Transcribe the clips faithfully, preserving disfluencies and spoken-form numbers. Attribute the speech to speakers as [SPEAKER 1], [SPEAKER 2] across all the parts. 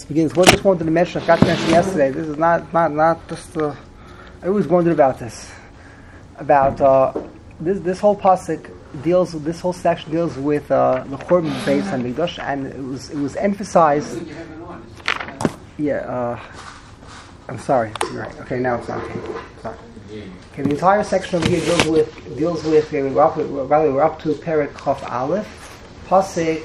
[SPEAKER 1] begins. What I just wanted to mention, I forgot to mention yesterday. This is not not not just. Uh, I always wondered about this. About uh, this this whole pasuk deals. This whole section deals with uh, the Churban Beis Hamikdash, and it was it was emphasized. Yeah. Uh, I'm sorry. You're right. Okay, now it's on. Sorry. Okay, the entire section over here deals with deals with. Okay, we're up, rather we're up to Perek Chaf Aleph, pasuk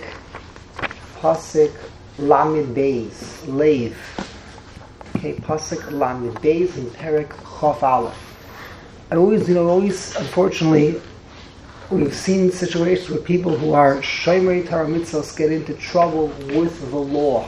[SPEAKER 1] pasuk. Lamed Beis, Leiv. Okay, pasuk Lamed Beis in Perek Chaf Aleph. And always, you know, always, unfortunately, we've seen situations where people who are Shomerei Torah Mitzvos get into trouble with the law,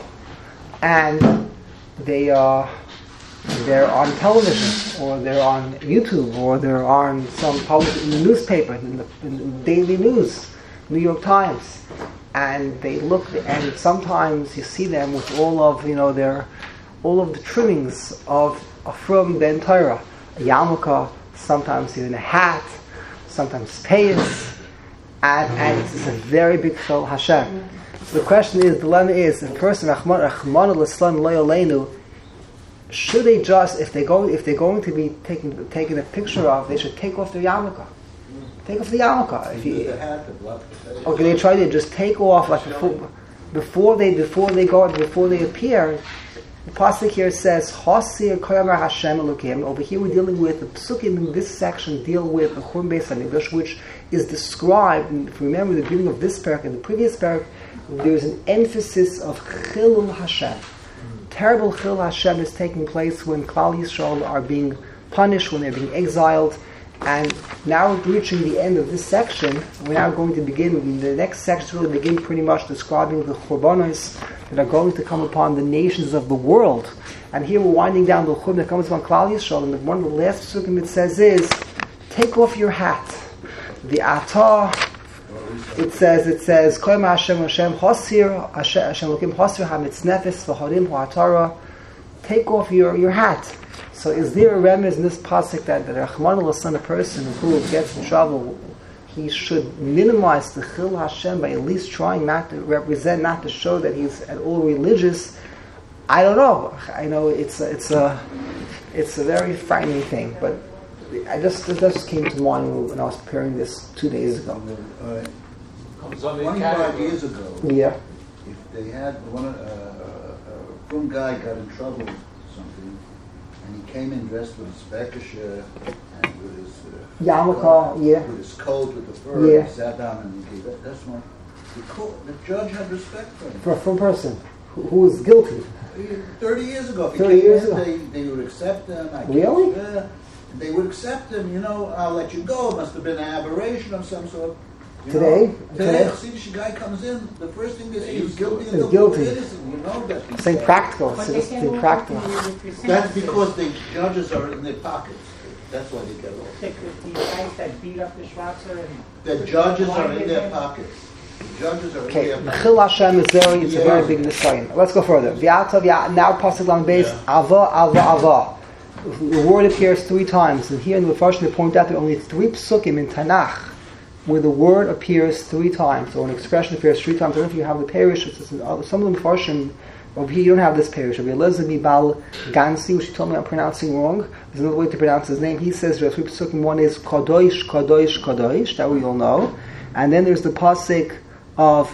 [SPEAKER 1] and they are they're on television, or they're on YouTube, or they're on some public in the newspaper, in the, in the daily news, New York Times. And they look, and sometimes you see them with all of, you know, their, all of the trimmings of from Ben Torah, a yarmulke, sometimes even a hat, sometimes payas, and, and it's a very big chil Hashem. So the question is, the dilemma is, if a person, Rachmana Litzlan Lo Yoleinu, should they just, if they go, if they're going to be taking taking a picture of, they should take off their yarmulke. Take off the yarmulke. If you, okay, they try to just take off like before, before they before they go before they appear. The pasuk here says Hasir Koyamar Hashem Elokim. Over here we're dealing with the psukim in this section deal with the Churban Beis Hamikdash, which is described. And if you remember the beginning of this parak and the previous parak, there's an emphasis of Chilul Hashem. Terrible Chilul Hashem is taking place when Klal Yisrael are being punished, when they're being exiled. And now we're reaching the end of this section. We're now going to begin, the next section will begin pretty much describing the Churbanos that are going to come upon the nations of the world. And here we're winding down the Churban that comes upon Klal Yisrael, and one of the last psukim it says is, take off your hat. The Atah, it says, it says, Koyam Hashem Hashem Hasir, Hashem Lokim Hasir HaMitznefes V'Harim Ha'atara. Take off your, your hat. So is there a remez in this pasuk that the Rachmana Litzlan, a person who gets in trouble, he should minimize the Chil Hashem by at least trying not to represent, not to show that he's at all religious? I don't know. I know it's a, it's a it's a very frightening thing, but I just it just came to mind when I was preparing this two days ago.
[SPEAKER 2] Uh, Twenty-five years ago,
[SPEAKER 1] yeah,
[SPEAKER 2] if they had one, uh, uh, one guy got in trouble with something, and he came in dressed with his bekisher and with his uh,
[SPEAKER 1] yarmulke, yeah,
[SPEAKER 2] with his coat, with the fur,
[SPEAKER 1] yeah.
[SPEAKER 2] He sat down and he gave that. That's one. The, court, the judge had respect for him.
[SPEAKER 1] For, for a person who, who was guilty.
[SPEAKER 2] Thirty years ago, if he
[SPEAKER 1] Thirty
[SPEAKER 2] came
[SPEAKER 1] years
[SPEAKER 2] in,
[SPEAKER 1] ago.
[SPEAKER 2] they, they would accept him. I
[SPEAKER 1] Really?
[SPEAKER 2] Guess, uh, they would accept him. You know, I'll let you go. It must have been an aberration of some sort. You
[SPEAKER 1] Today?
[SPEAKER 2] Know, today, see, the guy comes in, the first thing they say, he's guilty
[SPEAKER 1] He's
[SPEAKER 2] until
[SPEAKER 1] guilty.
[SPEAKER 2] proven innocent. You know that.
[SPEAKER 1] Saying practical. It's just being practical.
[SPEAKER 2] That's because the judges are in their pockets. That's why they get off.
[SPEAKER 3] The guys that beat up the Schwarzer and
[SPEAKER 2] The judges are in their pockets. The judges are
[SPEAKER 1] Okay,
[SPEAKER 2] in
[SPEAKER 1] the
[SPEAKER 2] their
[SPEAKER 1] Chil
[SPEAKER 2] pockets.
[SPEAKER 1] Hashem is very, it's a very big nisayon. Let's go further. V'yata v'yata, now pasuk Lamed Beis, Ava, Ava, Ava. The word appears three times, and here in the Mepharshim they point out there are only three psukim in Tanakh where the word appears three times, or an expression appears three times. I don't know if you have the parish. Some of the Mepharshim over here you don't have this parish. Rabbi Elazar Bal Gansi, which he told me I'm pronouncing wrong. There's another way to pronounce his name. He says there are three psukim. One is Kadosh, Kadosh, Kadosh. That we all know. And then there's the pasuk of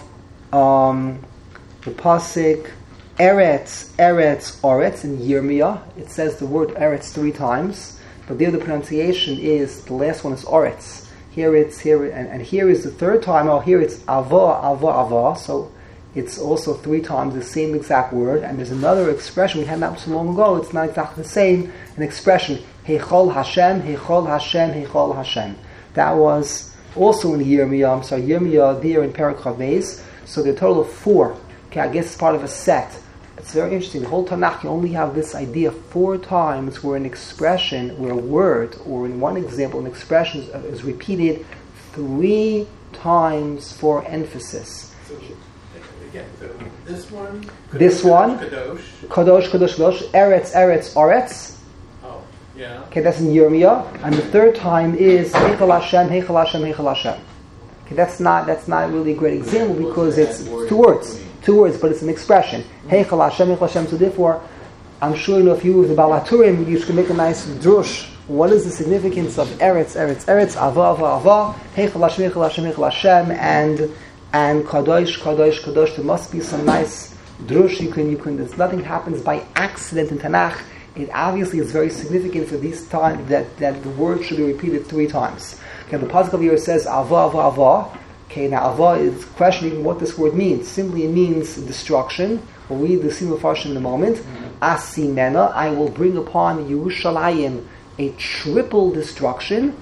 [SPEAKER 1] um, the pasuk Eretz, Eretz, Oretz in Yirmiyah. It says the word Eretz three times, but there the pronunciation is the last one is Oretz. Here it's here, and, and here is the third time. Oh, here it's Ava, Ava, Ava. So it's also three times the same exact word. And there's another expression we had not so long ago. It's not exactly the same. An expression Heichol Hashem, Heichol Hashem, Heichol Hashem. That was also in Yirmiyah. I'm sorry, Yirmiyah there in Perek Chaf Beis. So the total of four. Okay, I guess it's part of a set. It's very interesting. The whole Tanakh, you only have this idea four times where an expression, where a word, or in one example, an expression is, uh, is repeated three times for emphasis.
[SPEAKER 4] So, again, so this one,
[SPEAKER 1] this one,
[SPEAKER 4] Kadosh,
[SPEAKER 1] Kadosh, Kadosh, Kadosh, Eretz, Eretz, Oretz.
[SPEAKER 4] Oh, yeah.
[SPEAKER 1] Okay, that's in Yirmiyah. And the third time is Heichal Hashem, Heichal Hashem, Heichal Hashem. Okay, that's not that's not really a great example because it's two words. two words, but it's an expression. Heichal Hashem, Heichal Hashem. So therefore, I'm sure you know if you with the Balaturim, you should make a nice drush. What is the significance of Eretz, Eretz, Eretz, Ava, Ava, Ava, Heichal Hashem, Heichal Hashem, Heichal Hashem, and and Kadosh, Kadosh, Kadosh. There must be some nice drush. You can, you can. There's nothing happens by accident in Tanakh. It obviously is very significant for these times that, that the word should be repeated three times. Okay, the pasuk here says Ava, Ava, Ava. Okay, now Ava is questioning what this word means. Simply, it means destruction. We'll read the Simul Farshim in a moment. Mm-hmm. Asimena, I will bring upon Yerushalayim a triple destruction.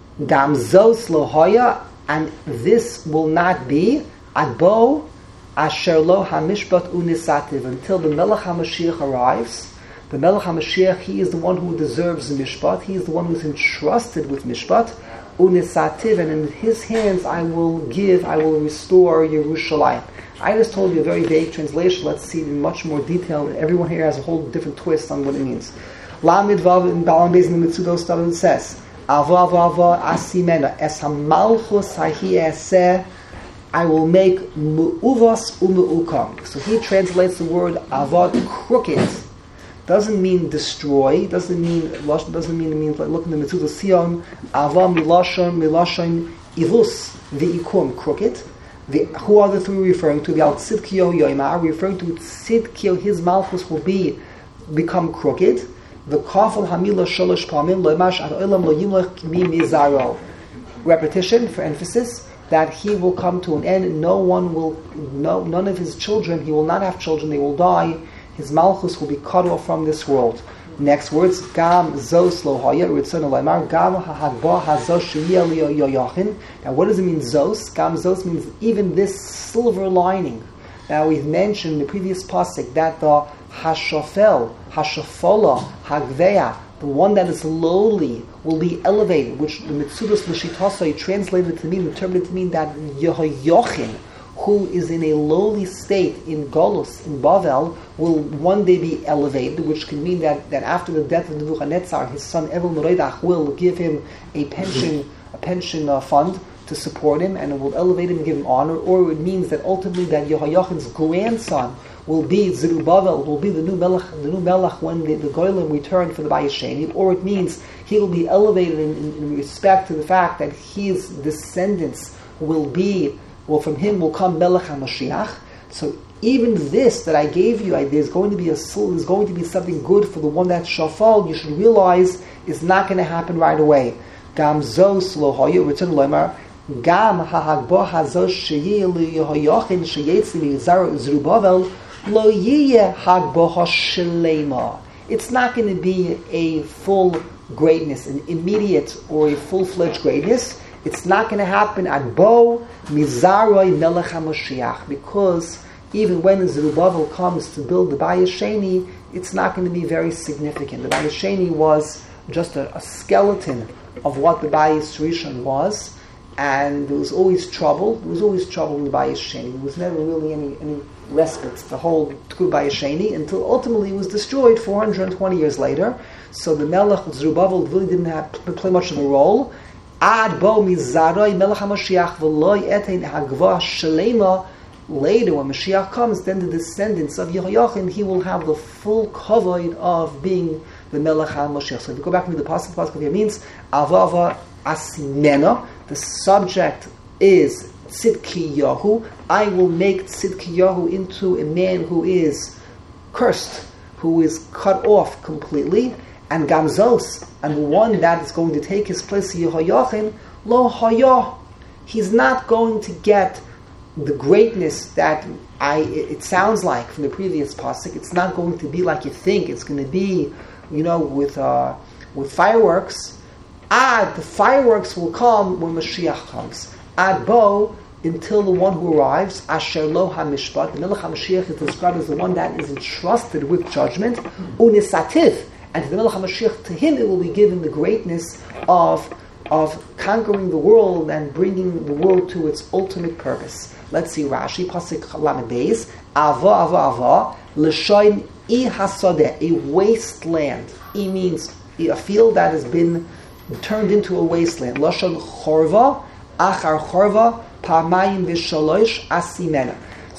[SPEAKER 1] Gamzos lohoya, and this will not be adbo asher lo hamishpat unisativ, until the Melech HaMashiach arrives. The Melech HaMashiach, he is the one who deserves mishpat. He is the one who is entrusted with mishpat. Unisativ, and in his hands I will give, I will restore Yerushalayim. I just told you a very vague translation. Let's see in much more detail. Everyone here has a whole different twist on what it means. Lamid Vav in Balam Beis in the Mitzudos stuff it says, Ava Ava Asimena Es Hamalchus Hahi Eseh, I will make Mu'uvas Umu'ukam. So he translates the word Ava, crooked. Doesn't mean destroy. Doesn't mean doesn't mean mean like look in the Mitzudos Sion. Ava Milashon Milashon Ivus V'ikum, crooked. The, who are the three referring to? The Al Tzidkiyo Yoimar, referring to Tzidkiyo, his malchus will be become crooked. The Kafal Hamila Shalosh Pamim Loimash Ad Olam Lo Yimlech Mi Mizaro. Repetition for emphasis that he will come to an end. No one will, no none of his children. He will not have children. They will die. His malchus will be cut off from this world. Next words, Gam Zos Lo Haya Ritzon Loimar Gam Hahagba Hazos Sheyel Yoyachin. Now, what does it mean? Zos. Gam Zos means even this silver lining. Now, we've mentioned in the previous pasuk that the Hashafel, Hashafola, Hagveya, the one that is lowly, will be elevated, which the Mitzudos L'Shitasa translated to mean, interpreted to mean that Yehoyachin, who is in a lowly state in Golus, in Bavel, will one day be elevated, which can mean that, that after the death of Nebuchadnezzar, his son Evel Merodach will give him a pension, a pension uh, fund to support him, and it will elevate him and give him honor. Or it means that ultimately that Yehoiachin's grandson will be Zerubbabel, will be the new Melech, the new Melech when the, the Goyim return for the Bayis Sheni. Or it means he will be elevated in, in, in respect to the fact that his descendants will be, well, from him will come Melech HaMashiach. So even this that I gave you, I, there's going to be a there's going to be something good for the one that's shafal. You should realize is not going to happen right away. Gam zos lo hoya return loymar gam hahagba hazos sheyeh leYehoyachin sheyetzi mizar Zerubbabel lo yiyeh hagba hashlema. It's not going to be a full greatness, an immediate or a full-fledged greatness. It's not going to happen at Bo Mizaroi Melech HaMashiach, because even when Zerubbabel comes to build the Bayis Sheni, it's not going to be very significant. The Bayis Sheni was just a, a skeleton of what the Bayis Rishon was, and there was always trouble. There was always trouble in the Bayis Sheni. There was never really any, any respite, the whole Tkud Bayis Sheni, until ultimately it was destroyed four hundred twenty years later. So the Melech Zerubbabel really didn't have play much of a role. Ad bo mizaroi Melech HaMashiach v'loi etein hagva shalema. Later, when Mashiach comes, then the descendants of Yehoiachin, he will have the full kavod of being the Melech HaMashiach. So if you go back to the pasuk, the pasuk here means avava asimena. The subject is Tzidkiyahu. I will make Tzidkiyahu into a man who is cursed, who is cut off completely. And Gamzos, and the one that is going to take his place, Yehoiachin, lo hayah. He's not going to get the greatness that I it sounds like from the previous pasuk. It's not going to be like you think. It's going to be, you know, with uh, with fireworks. Ad, the fireworks will come when Mashiach comes. Ad bo, until the one who arrives. Asher lo hamishpat. The Melech HaMashiach is described as the one that is entrusted with judgment. Unisativ. And to the Melech HaMashiach, to him it will be given the greatness of of conquering the world and bringing the world to its ultimate purpose. Let's see Rashi, Pasuk Lamed Beis, Ava, Ava, Ava, L'shoin I Hasadeh, a wasteland. I means a field that has been turned into a wasteland. L'shon Chorva, Achar Chorva, Parmayim V'shalosh Asimena. So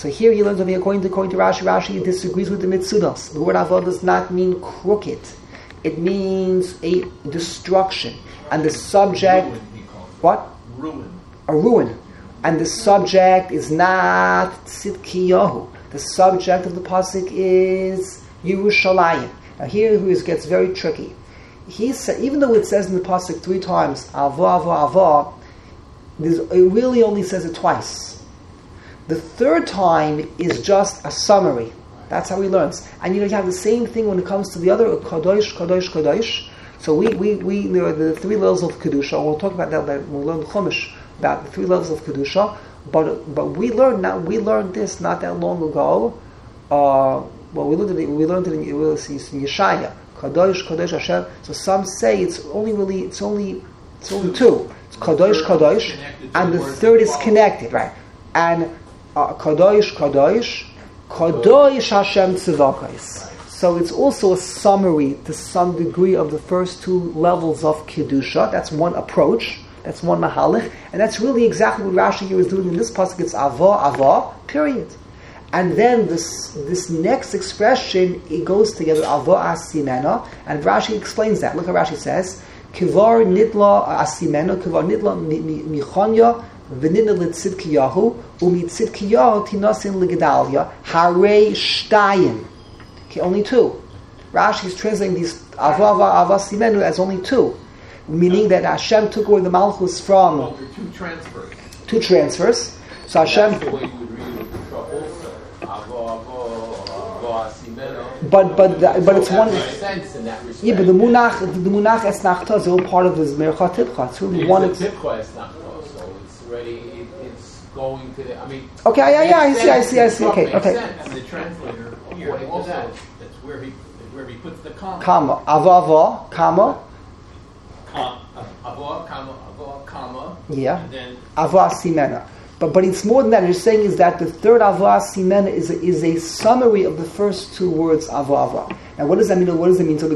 [SPEAKER 1] So here he learns something according to, according to Rashi. Rashi disagrees with the Mitzudos. The word avo does not mean crooked. It means a destruction. And the subject...
[SPEAKER 4] Ruin, he calls it.
[SPEAKER 1] What?
[SPEAKER 4] Ruin.
[SPEAKER 1] A ruin. And the subject is not Tzidkiyahu. The subject of the pasuk is Yerushalayim. Now here it gets very tricky. He said, even though it says in the pasuk three times, avo, avo, avo, it really only says it twice. The third time is just a summary. That's how he learns. And you know, you have the same thing when it comes to the other Kadosh, Kadosh, Kadosh. So we, we, we there are the three levels of Kedusha. We'll talk about that when we learn the Chumash, about the three levels of Kedusha. But but we learned now we learned this not that long ago. Uh, well, we learned it. We learned it in, in Yeshaya. Kadosh, Kadosh, Hashem. So some say it's only really it's only it's only two. It's Kadosh, Kadosh, and the third is connected, right? And uh, Kadosh, Kadosh, Kadosh Hashem Tzivakos. So it's also a summary to some degree of the first two levels of Kedusha. That's one approach. That's one mahalach. And that's really exactly what Rashi here is doing in this pasuk. It's ava, ava, period. And then this this next expression, it goes together, ava asimena, and Rashi explains that. Look how Rashi says, Kivar nitla asimena, kivar nitla michonya, v'nitla l'tzidkiyahu, u'mitzidkiyahu tinasin l'gedalia, harei shtayim. Okay, only two. Rashi is translating these ava, ava, ava, simenu as only two. Meaning that Hashem took away the Malchus from...
[SPEAKER 4] Well, there are two transfers.
[SPEAKER 1] Two transfers. So Hashem...
[SPEAKER 4] That's the way you would read it also. Avo, avo, avo, asimeno.
[SPEAKER 1] But, but, the, but it's
[SPEAKER 4] so
[SPEAKER 1] one...
[SPEAKER 4] That makes sense in that respect.
[SPEAKER 1] Yeah, but the Munach, the Munach Esnachta is all part of this Mercha Tipcha. It's really
[SPEAKER 4] It's
[SPEAKER 1] one...
[SPEAKER 4] a
[SPEAKER 1] It's
[SPEAKER 4] Tipcha Esnachta, so it's already... It, it's going to the... I mean...
[SPEAKER 1] Okay, yeah, yeah, I see, I see, I see. Okay,
[SPEAKER 4] Makes
[SPEAKER 1] okay.
[SPEAKER 4] sense. And the translator here also, that's where he, where he puts the comma.
[SPEAKER 1] Kama. Ava, ava, kama.
[SPEAKER 4] Uh, Avo, comma, avo, comma,
[SPEAKER 1] Yeah.
[SPEAKER 4] and then
[SPEAKER 1] Ava Simena. But but it's more than that. You're saying is that the third Ava Simena is a, is a summary of the first two words Ava Ava. Now what does that mean? What does it mean? So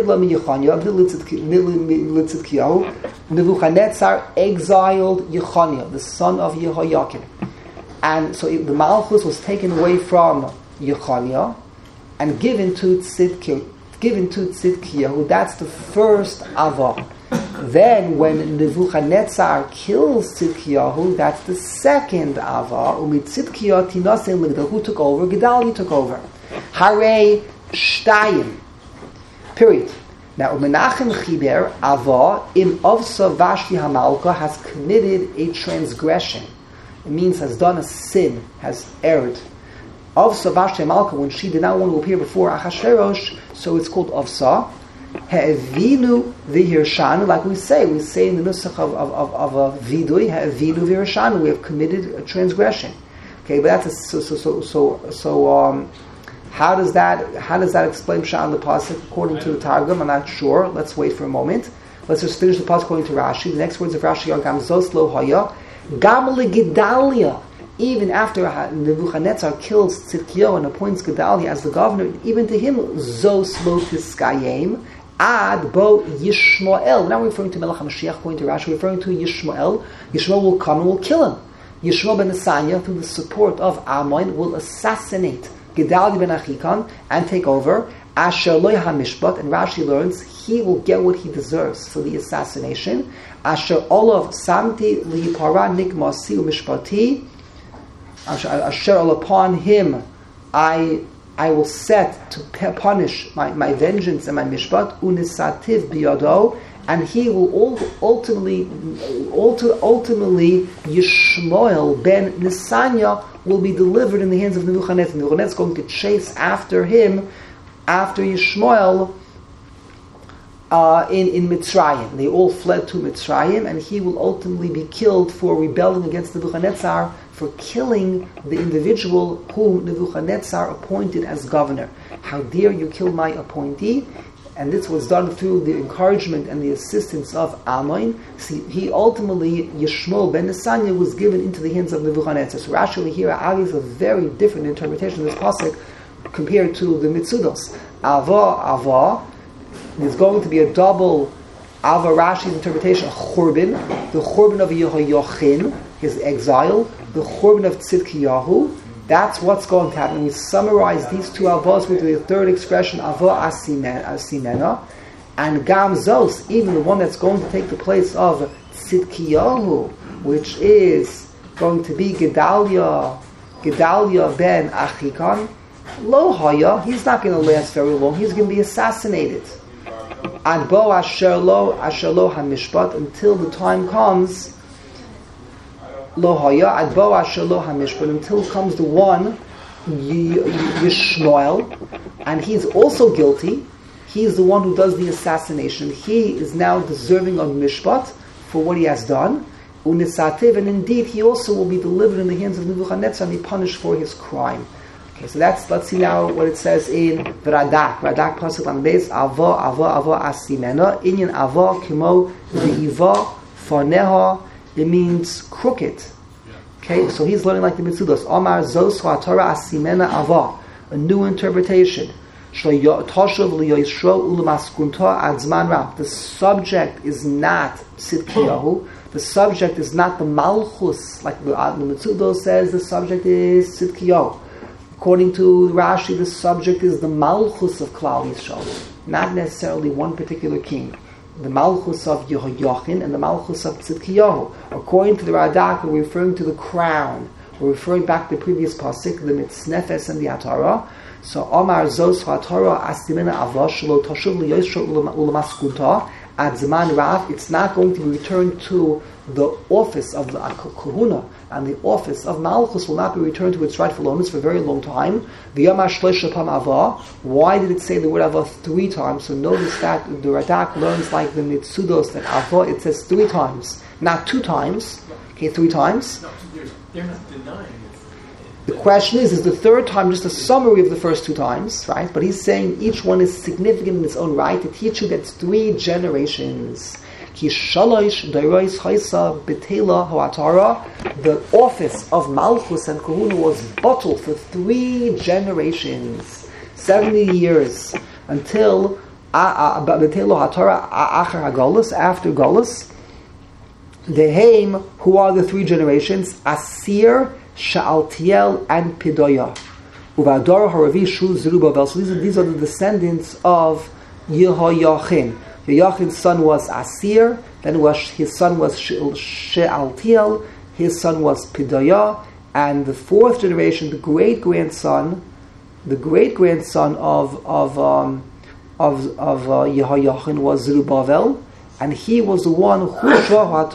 [SPEAKER 1] Nebuchadnezzar exiled Yechoniah, the son of Yehoiakim. And so the Malchus was taken away from Yechoniah and given to Tzidkiyahu. Given to Tzidkiyahu. That's the first Ava. Then, when Nebuchadnezzar kills Tzidkiyahu, that's the second Ava. Umi Tzidkiyahu tinasin l'gdal. Who took over? Gedalia took over. Harei shtayim. Period. Now, Menachem Chiber Ava im Avsa Vashti Hamalka has committed a transgression. It means has done a sin, has erred. Avsa Vashti Hamalka, when she did not want to appear before Achashverosh, so it's called Avsa. Ha'evinu v'hirshanu, like we say, we say in the nusach of of of, of a vidui, ha'evinu v'hirshanu, we have committed a transgression. Okay, but that's a, so so so so so. Um, how does that how does that explain Pshat the pasuk according to the Targum? I'm not sure. Let's wait for a moment. Let's just finish the pasuk according to Rashi. The next words of Rashi are Gam zos lo haya, Gam leGedalia. Even after Nebuchadnezzar kills Tzidkiyahu and appoints Gedalia as the governor, even to him zos lo tiskayim. Ad bo Yishmael. Now we're referring to Melech HaMashiach, according to Rashi, we're referring to Yishmael. Yishmael will come and will kill him. Yishmael ben Nesanya, through the support of Ammon, will assassinate Gedalia ben Achikan and take over. Asher lo hamishpat, and Rashi learns he will get what he deserves for the assassination. Asher olav samti lihipara nikmasi umishpati. Asher ol upon him I I will set to punish my, my vengeance and my mishpat, unisativ biyado, and he will ultimately, ultimately, Yishmael ben Nesanya will be delivered in the hands of Nebuchadnezzar. Nebuchadnezzar is going to chase after him, after Yishmael, uh, in, in Mitzrayim. They all fled to Mitzrayim, and he will ultimately be killed for rebelling against Nebuchadnezzar, for killing the individual whom Nebuchadnezzar appointed as governor. How dare you kill my appointee? And this was done through the encouragement and the assistance of Ammon. See, he ultimately, Yishmael ben Nesanya, was given into the hands of Nebuchadnezzar. So Rashi here is a very different interpretation of this pasuk compared to the Mitzudos. Ava, Ava, there's going to be a double Ava Rashi's interpretation, Churban, the Churban of Yehoiachin, his exile, the Churban of Tzidkiyahu, That's what's going to happen. We summarize these two avos with the third expression, avo asimena, and gam zos, even the one that's going to take the place of Tzidkiyahu, which is going to be Gedalia, Gedalia ben Achikon, lo haya, he's not going to last very long. He's going to be assassinated. And bo asher lo asher lo hamishpat, until the time comes. Lo haya ad bo asher lo hamishpat, until comes the one Yishmael, and he's also guilty. He's the one who does the assassination. He is now deserving of mishpat for what he has done. Unisativ, and indeed he also will be delivered in the hands of Nebuchadnezzar and be punished for his crime. Okay, so that's, let's see now what it says in the Radak. Radak pasuk on the base. Ava, ava, ava asimena. Inyan ava kimo v'iva faneha. It means crooked. Okay, so he's learning like the Mitzudos. Omar zos ha'Torah asimena ava. A new interpretation. The subject is not Tzidkiyahu. The subject is not the Malchus, like the Mitzudos says. The subject is Tzidkiyahu. According to Rashi, the subject is the Malchus of Klal Yisrael, not necessarily one particular king. The Malchus of Yehoiachin and the Malchus of Tzidkiyahu. According to the Radak, we're referring to the crown. We're referring back to the previous pasuk, the Mitznefes and the Atara. So Omar Zos HaTorah Asimena Avash Lo Tashuv Liyoshro Ulamaskunta Ad Zman Rav. It's not going to be returned to the office of the Kahuna, and the office of Malchus will not be returned to its rightful owners for a very long time. The Yomar Shloisha Pam Avah. Why did it say the word Avah three times? So notice that the Radak learns like the Mitzudos that Avah it says three times, not two times. Okay, three times.
[SPEAKER 5] No, they're, they're not denying it.
[SPEAKER 1] The question is, is the third time just a summary of the first two times, right? But he's saying each one is significant in its own right to teach you that it's three generations. Ki shalosh dairos haisa betela hoatara. The office of Malchus and Kahuna was bottled for three generations, seventy years, until betela hoatara achar hagolus, after Golus. Deheim, who are the three generations? Asir, Sha'altiel, and Pidoya. Uvador Haravi Shu Zerubbabel. So these are, these are the descendants of Yehoiachin. Yehoiachin's son was Asir, then was, his son was She'altiel, his son was Pidoya, and the fourth generation, the great-grandson, the great-grandson of of um, of, of uh, Yehoiachin was Zerubbabel, and he was the one who he's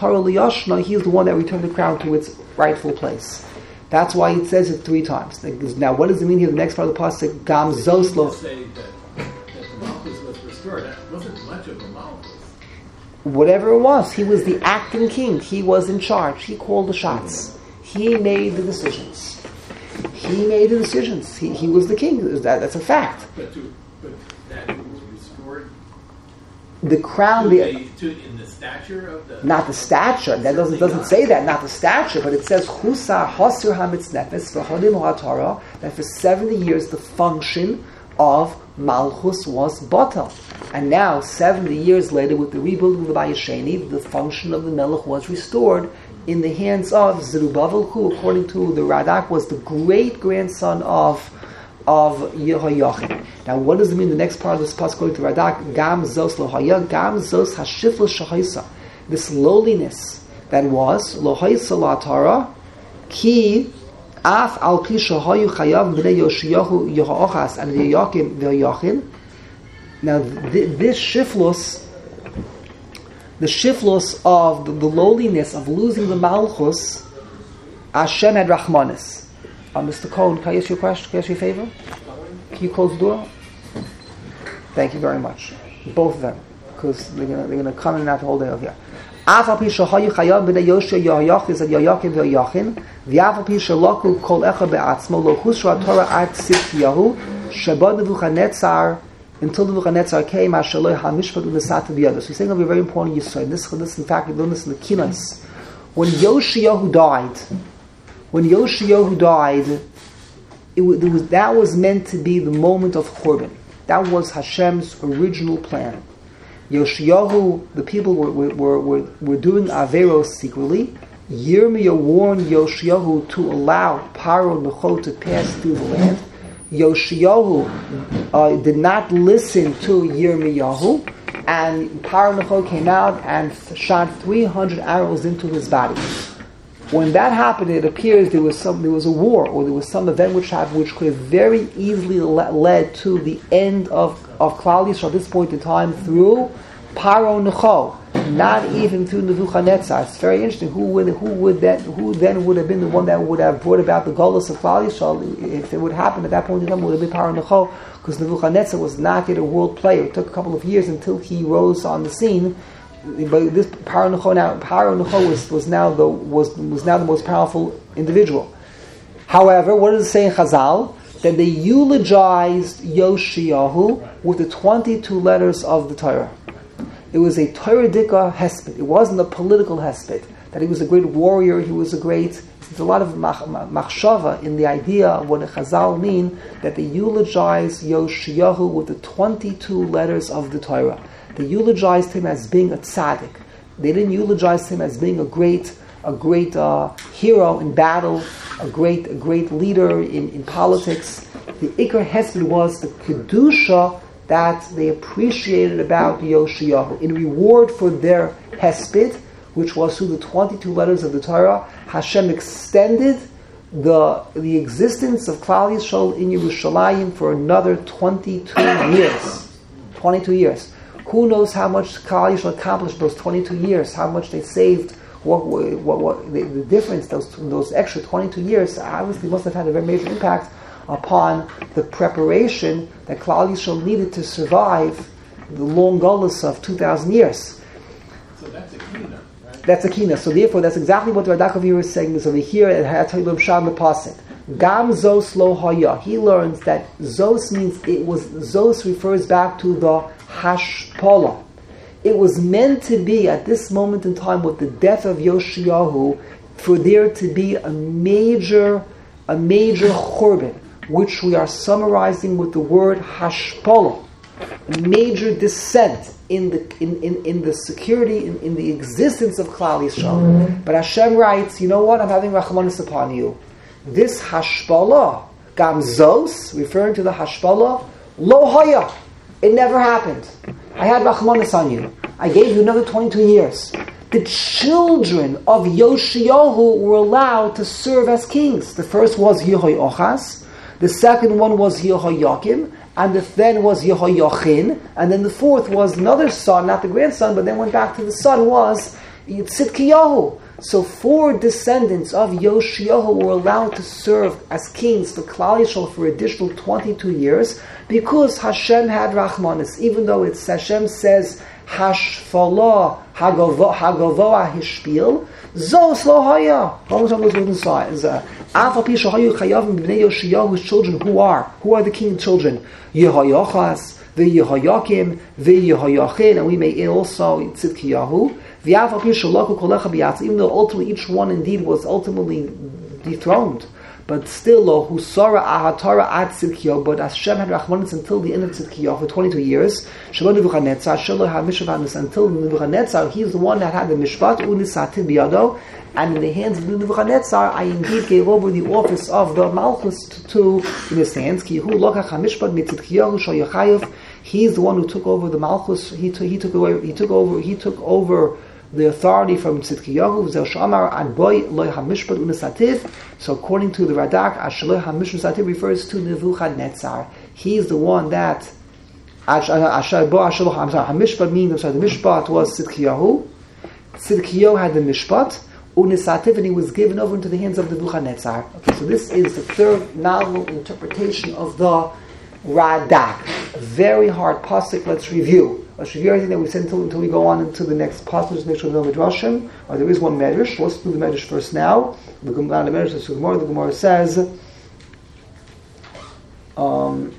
[SPEAKER 1] the one that returned the crown to its rightful place. That's why it says it three times. Now, what does it mean here? The next part of the pasuk, Gam Zoslo.
[SPEAKER 5] Say that, that the Malchus was restored. That wasn't much of a Malchus.
[SPEAKER 1] Whatever it was, he was the acting king. He was in charge. He called the shots. He made the decisions. He made the decisions. He, he was the king. That, that's a fact.
[SPEAKER 5] But, to, but that was restored.
[SPEAKER 1] The crown,
[SPEAKER 5] to
[SPEAKER 1] the,
[SPEAKER 5] the, to, in the stature of the.
[SPEAKER 1] not the stature. That doesn't doesn't say that. Not the stature, but it says Husa Hasir Hamitznefes v'Hodim HaTorah, that for seventy years the function of Malchus was batal, and now seventy years later, with the rebuilding of the Bayis Sheni, the function of the Melech was restored in the hands of Zerubbabel, who, according to the Radak, was the great grandson of. of Yehoiachin. Now, what does it mean? The next part of this pasuk, according to Radak, Gam Zos Lohaya, Gam Zos Hashifla Shahaisa. This lowliness that was Lohaisa Latara, Ki Af Al Pi Shahayu Chayav Bnei Yoshiyahu Yehoachas and Yehoiakim Yehoiachin. Now, th- this shiflus, the shiflus of the, the lowliness of losing the Malchus, Hashem had Rachmanis. Uh, Mister Cohen, can I ask you a question? Can I ask you a favor? Can you close the door? Thank you very much. Both of them, because they're going they're to come in and out the whole day over here. Afal pi shahayu chayav b'nei Yoshia Yehoiachin and Yehoiakim v'Yehoiachin v'afal pi shaloku kol echa be'atzmo lo husra Torah ad Tzidkiyahu sheba Nebuchadnezzar until Nebuchadnezzar came ashaloi hamishpat u'nesata b'yado. So he's saying a very important yisod. This, this, in fact, we learned this in the Kinos. When Yoshiyahu died. When Yoshiyahu died, it was, it was, that was meant to be the moment of Churban. That was Hashem's original plan. Yoshiyahu, the people were, were, were, were doing Averos secretly. Yirmiyah warned Yoshiyahu to allow Paro Necho to pass through the land. Yoshiyahu uh, did not listen to Yirmiyahu, and Paro Necho came out and shot three hundred arrows into his body. When that happened, it appears there was some, there was a war, or there was some event which happened, which could have very easily le- led to the end of of Klal Yisrael at this point in time through Paro Necho, not even through Nebuchadnezzar. It's very interesting. Who would who would that who then would have been the one that would have brought about the Golus of Klal Yisrael if it would happen at that point in time? Would have been Paro Necho, because Nebuchadnezzar was not yet a world player. It took a couple of years until he rose on the scene. But this Paro Necho now, Paro Necho was, was now the was was now the most powerful individual. However, what does it say in Chazal? That they eulogized Yoshiyahu with the twenty-two letters of the Torah. It was a Toradika hesped. It wasn't a political hesped. That he was a great warrior. He was a great. There's a lot of machshava in the idea of what the Chazal mean, that they eulogized Yoshiyahu with the twenty-two letters of the Torah. They eulogized him as being a tzaddik. They didn't eulogize him as being a great, a great uh, hero in battle, a great, a great leader in, in politics. The Iker Hesped was the kedusha that they appreciated about Yoshiyahu. In reward for their Hesped, which was through the twenty-two letters of the Torah, Hashem extended the the existence of Klal Yisrael in Yerushalayim for another twenty-two years. twenty-two years. Who knows how much Klal Yisrael accomplished those twenty-two years? How much they saved? What, what, what the, the difference? Those those extra twenty-two years obviously must have had a very major impact upon the preparation that Klal Yisrael needed to survive the long Golus of two thousand years.
[SPEAKER 5] So that's a kina, right?
[SPEAKER 1] That's a kina. So therefore, that's exactly what the Radak of is saying. Is over here at Ha'atayim Sham the Pasuk. Gam Zos Lo Haya. He learns that Zos means it was. Zos refers back to the Hashpola. It was meant to be at this moment in time with the death of Yoshiyahu for there to be a major, a major churban, which we are summarizing with the word Hashpola, a major descent in the in, in, in the security, in, in the existence of Klal Yisrael. Mm-hmm. But Hashem writes, you know what? I'm having Rachmanis upon you. This Hashpola, Gamzos, referring to the Hashpola, Lo Haya. It never happened. I had Rachmanis on you. I gave you another twenty-two years. The children of Yoshiyahu were allowed to serve as kings. The first was Yehoiachaz, the second one was Yehoiakim, and the third was Yehoiachin, and then the fourth was another son, not the grandson, but then went back to the son, was Tzidkiyahu. So four descendants of Yoshiyahu were allowed to serve as kings for Klal Yisrael for additional twenty-two years because Hashem had Rachmanis. Even though it's Hashem says Hashfalah Hagavoa Hishpil Zos Lo Haya. Almost on those written signs. Alpha Pisha Hayu Chayavim Bnei Yoshiyahu's children. Who are? Who are the king's children? Yehoiachaz, the Yehoiakim, the Yehoiachin, and we may also Tzidkiyahu. Even though ultimately each one indeed was ultimately dethroned, but still, Husara Ahatara at Tzidkiyahu, but Hashem had Rachmanis until the end of Tzidkiyahu for twenty-two years. Shalom Nebuchadnezzar, Shalom HaMishpat until Nebuchadnezzar, he's the one that had the Mishpat Unisativ Biyado, and in the hands of Nebuchadnezzar, I indeed gave over the office of the Malchus to in his hands. Ki Hu Lokach HaMishpat Mitzidkiyahu Shoyachayev. He's the one who took over the Malchus. He took. He took away. He took over. He took over the authority from Tzidkiyahu. So according to the Radak, Ashaloi HaMishpat refers to Nebuchadnezzar. He is the one that HaMishpat means, I'm sorry, the Mishpat was Tzidkiyahu. Tzidkiyahu had the Mishpat, Unisativ, and he was given over into the hands of Nebuchadnezzar. Okay, so this is the third novel interpretation of the Radak. Very hard pasuk. Let's review. Let's review everything that we said until, until we go on into the next pasuk. Let's make sure no midrashim. Or there is one medrash. Let's do the medrash first now. The Gemara, the medrash, the Gemara, the Gemara says, um,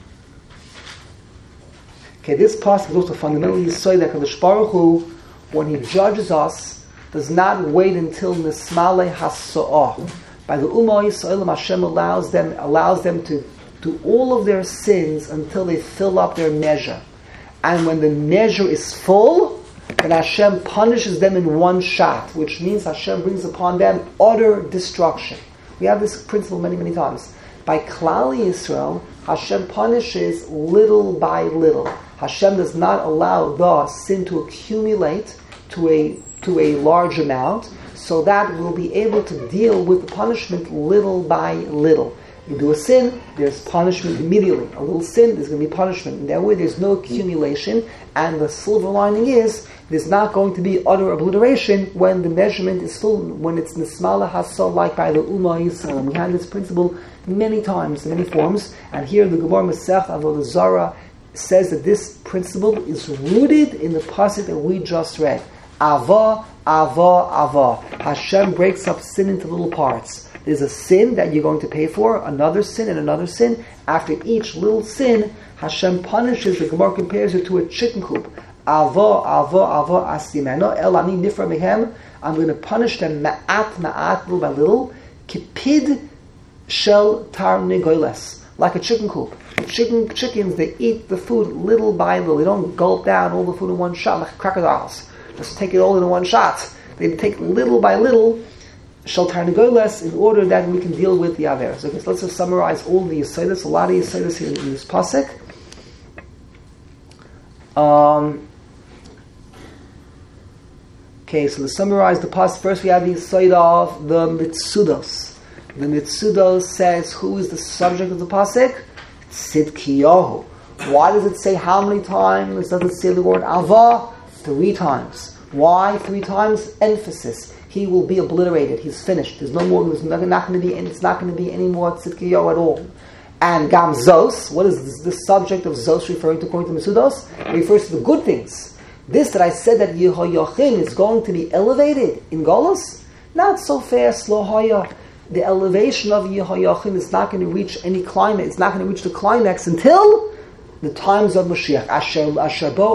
[SPEAKER 1] okay, this pasuk is also fundamentally so that Kadosh Baruch Hu, when He judges us, does not wait until Nismale Hasa'ah. By the Ummah Yisrael, Hashem allows them allows them to do all of their sins until they fill up their measure. And when the measure is full, then Hashem punishes them in one shot, which means Hashem brings upon them utter destruction. We have this principle many, many times. By Klal Yisrael, Hashem punishes little by little. Hashem does not allow the sin to accumulate to a to a large amount, so that we'll be able to deal with the punishment little by little. You do a sin, there's punishment immediately. A little sin, there's going to be punishment. And that way there's no accumulation, and the silver lining is there's not going to be utter obliteration when the measurement is full, when it's nismala hasal, like by the Ummah Yisrael. We had this principle many times, in many forms, and here the Gemara Masech Avodah Zarah says that this principle is rooted in the pasuk that we just read. Ava, Ava, Ava. Hashem breaks up sin into little parts. There's a sin that you're going to pay for, another sin and another sin. After each little sin, Hashem punishes. The Gemara compares it to a chicken coop. Ava, Ava, Ava, asimeno, el ani nifra mehem. I'm going to punish them ma'at, ma'at, little by little. Kipid shel tarnegoles. Like a chicken coop. Chicken, chickens, they eat the food little by little. They don't gulp down all the food in one shot like crocodiles. Just take it all in one shot. They take little by little, shel tarnegoles, in order that we can deal with the averos. Okay, so let's just summarize all the yisodos. A lot of yisodos here in this pasuk. Um, okay, so to summarize the pasuk, first we have the yisod of the mitzudos. The mitzudos says who is the subject of the pasuk? Tzidkiyahu. Why does it say how many times? Does it say the word ava? Three times. Why three times? Emphasis. He will be obliterated. He's finished. There's no more. There's not, not going to be. It's not going to be any more tzidkiyahu at all. And gam zos. What is this, the subject of zos referring to according to Mitzudos? It refers to the good things. This that I said that Yehoyachin is going to be elevated in Golus. Not so fast. Lo haya. The elevation of Yehoyachin is not going to reach any climax. It's not going to reach the climax until the times of Mashiach. Asher asher bo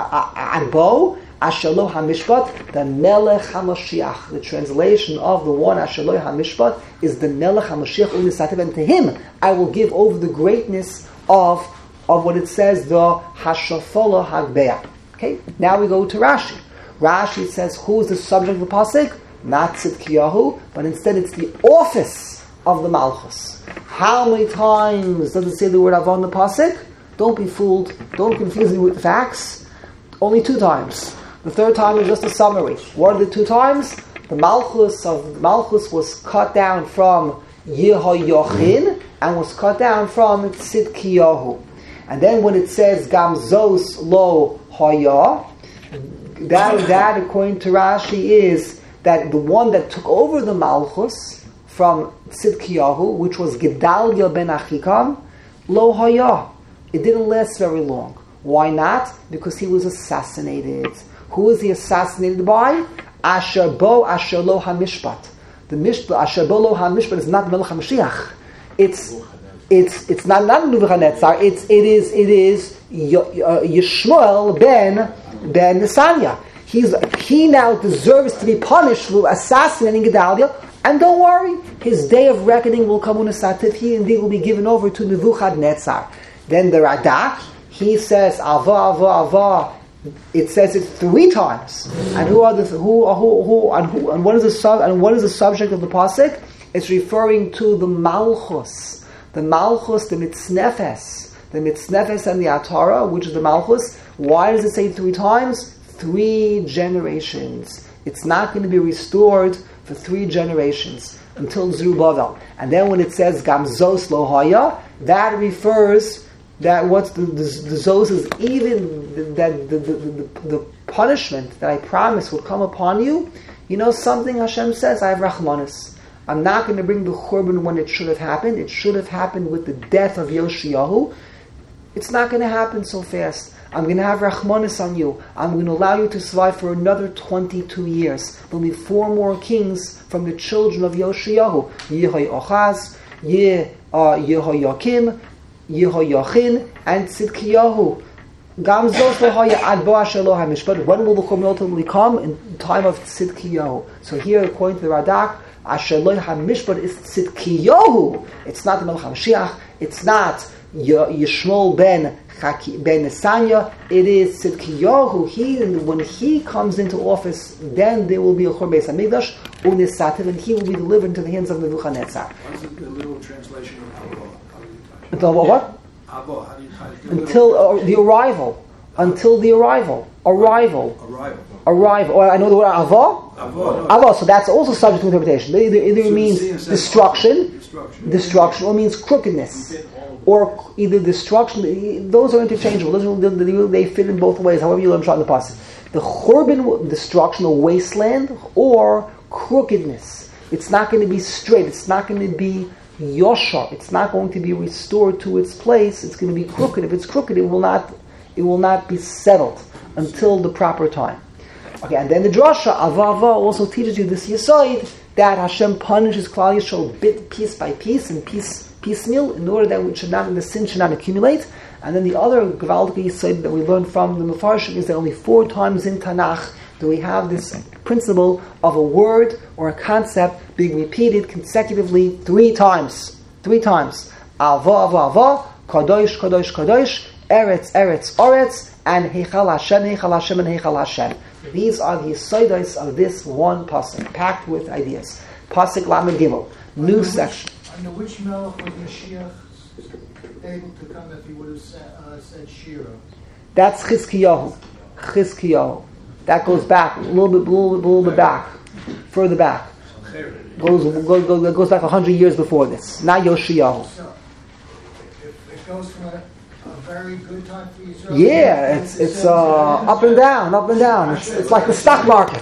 [SPEAKER 1] abo asher lo hamishpat, the Melech HaMashiach. The translation of the one asher lo hamishpat is the Melech HaMashiach u'nisativ, and to him I will give over the greatness of of what it says, the Hashafala Hagbeah. Okay, now we go to Rashi. Rashi says who is the subject of the pasuk? Not Tzidkiyahu, but instead it's the office of the Malchus. How many times does it say the word Avon in the pasuk? Don't be fooled. Don't confuse me with the facts. Only two times. The third time is just a summary. What are the two times? The Malchus of the Malchus was cut down from Yehoyachin and was cut down from Tzidkiyahu. And then when it says Gamzos lo Haya, that that according to Rashi is that the one that took over the Malchus from Tzidkiyahu, which was Gedalia ben Achikam, lo haya. It didn't last very long. Why not? Because he was assassinated. Who was he assassinated by? Asher bo asher lo hamishpat. The mishpat, asher bo lo hamishpat is not Melech HaMashiach. It's it's it's not not Nebuchadnezzar. It's it is it is Yishmael ben ben Nesanya. He's, he now deserves to be punished for assassinating Gedalia, and don't worry, his day of reckoning will come on a sativ. He indeed will be given over to Nebuchadnezzar. Then the Radak, he says Ava Ava Ava. It says it three times. And who are the who who who and who and what is the sub and what is the subject of the pasuk? It's referring to the Malchus, the Malchus, the Mitznefes, the Mitznefes and the Atara, which is the Malchus. Why does it say three times? Three generations. It's not going to be restored for three generations until Zerubbabel. And then when it says Gamzos lo haya, that refers that what's the, the, the Zos is even that the, the, the, the punishment that I promised would come upon you. You know something Hashem says, I have Rachmanis. I'm not going to bring the Churban when it should have happened. It should have happened with the death of Yoshiyahu. It's not going to happen so fast. I'm going to have Rachmanis on you. I'm going to allow you to survive for another twenty-two years. There'll be four more kings from the children of Yoshiyahu. Yehoiachaz, Ye, uh, Yehoiakim, Yehoiachin, and Tzidkiyahu. Gamzos lo'haya ad bo asher lo hamishpat. When will the Churban ultimately come? In the time of Tzidkiyahu. So here, according to the Radak, asher lo hamishpat is Tzidkiyahu. It's not the Melech HaMashiach. It's not Yishmael ben Ben Nesanya, it is Tzidkiyahu. He, when he comes into office, then there will be a Chor Beis Hamikdash, Unisativ, and he will be delivered into the hands of Nebuchadnezzar.
[SPEAKER 5] What's the literal translation of Avo?
[SPEAKER 1] Until what?
[SPEAKER 5] Avo, how do you translate?
[SPEAKER 1] Until uh, the arrival. Until the arrival. Arrival.
[SPEAKER 5] Arrival.
[SPEAKER 1] Arrival. Or I know the word Avo.
[SPEAKER 5] Avo.
[SPEAKER 1] Avo. So that's also subject to interpretation. It either, either
[SPEAKER 5] So
[SPEAKER 1] means
[SPEAKER 5] the scene says
[SPEAKER 1] destruction,
[SPEAKER 5] Destruction.
[SPEAKER 1] destruction, or means crookedness. Or either destruction, those are interchangeable. Those are, they fit in both ways, however you learn Shot in the Pasuk. The Churban, destruction, or wasteland, or crookedness. It's not going to be straight. It's not going to be yoshar. It's not going to be restored to its place. It's going to be crooked. If it's crooked, it will not, it will not be settled until the proper time. Okay, and then the drasha Avava also teaches you this yesod that Hashem punishes Klal Yisrael bit piece by piece and piece. piecemeal, in order that we should not, the sin should not accumulate. And then the other Gavaldik Yesod that we learned from the Mefarshim is that only four times in Tanakh do we have this principle of a word or a concept being repeated consecutively three times. Three times. Ava, Ava, Ava, Kadosh, Kadosh, Kadosh, Eretz, Eretz, Oretz, and Heichal Hashem, Heichal Hashem, and Heichal Hashem. These are the Yesodos of this one pasuk, packed with ideas. Pasuk Lamed Gimel, new section.
[SPEAKER 6] Under which melech was Mashiach able to come if he would have said, uh, said Shira?
[SPEAKER 1] That's Chizkiyahu. Chizkiyahu. That goes back a little bit, little, little bit back, further back. Goes goes goes, goes back a hundred years before this. Not Yoshiyahu.
[SPEAKER 6] So, if it goes from a, a very good time for Israel.
[SPEAKER 1] Yeah, it's it's uh, up and down, up and down. It's, it's like the stock market.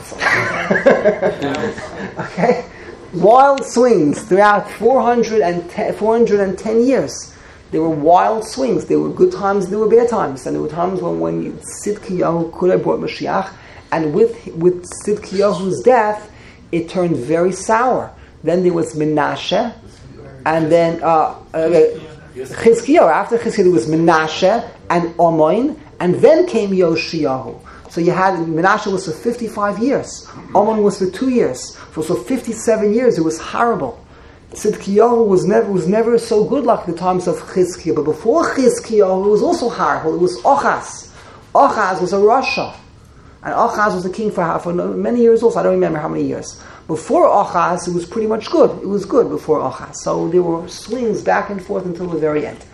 [SPEAKER 1] Okay. Wild swings throughout four hundred ten, four hundred ten years. There were wild swings. There were good times, there were bad times. And there were times when, when Tzidkiyahu could have brought Mashiach. And with with Tzidkiyahu's death, it turned very sour. Then there was Menashe. And then uh, uh, Chizkiyahu. After Chizkiyahu, there was Menashe and Amon. And then came Yoshiyahu. So you had, Menashe was for fifty-five years. Amon was for two years. So for fifty-seven years, it was horrible. Tzidkiyahu was never was never so good like the times of Chizkiyahu. But before Chizkiyahu, it was also horrible. It was Ochaz. Ochaz was a Rasha. And Ochaz was the king for, for many years also. I don't remember how many years. Before Ochaz, it was pretty much good. It was good before Ochaz. So there were swings back and forth until the very end.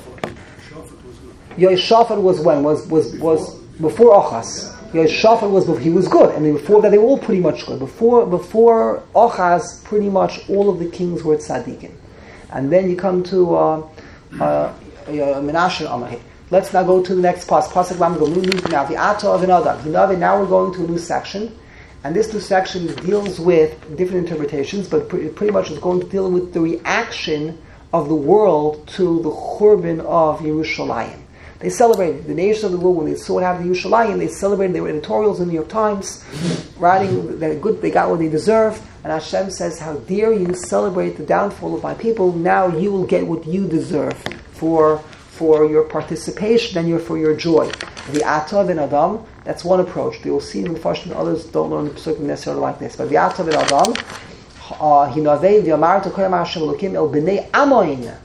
[SPEAKER 1] Yehoshaphat was when? Was was was before Ochaz. Yehoshaphat was he was good, and before that they were all pretty much good. Before before Ochaz, pretty much all of the kings were tzaddikim, and then you come to uh, uh, Menashe Amahi. Let's now go to the next pas. Pasuk Lam go new now. The Ata of another. Now we're going to a new section, and this new section deals with different interpretations, but pretty, pretty much is going to deal with the reaction of the world to the Churban of Yerushalayim. They celebrated, the nations of the world, when they saw what happened to Yerushalayim, they celebrated, they were editorials in the New York Times, writing that good, they got what they deserve, and Hashem says, how dare you celebrate the downfall of my people, now you will get what you deserve for for your participation and your, for your joy. The Ata ben Adam, that's one approach. They will see in the Farshim, others don't learn the Pesukah necessarily like this, but the Ata ben Adam, Hinavei v'yamar tokoyam Hashem Elokim el b'nei Amoin,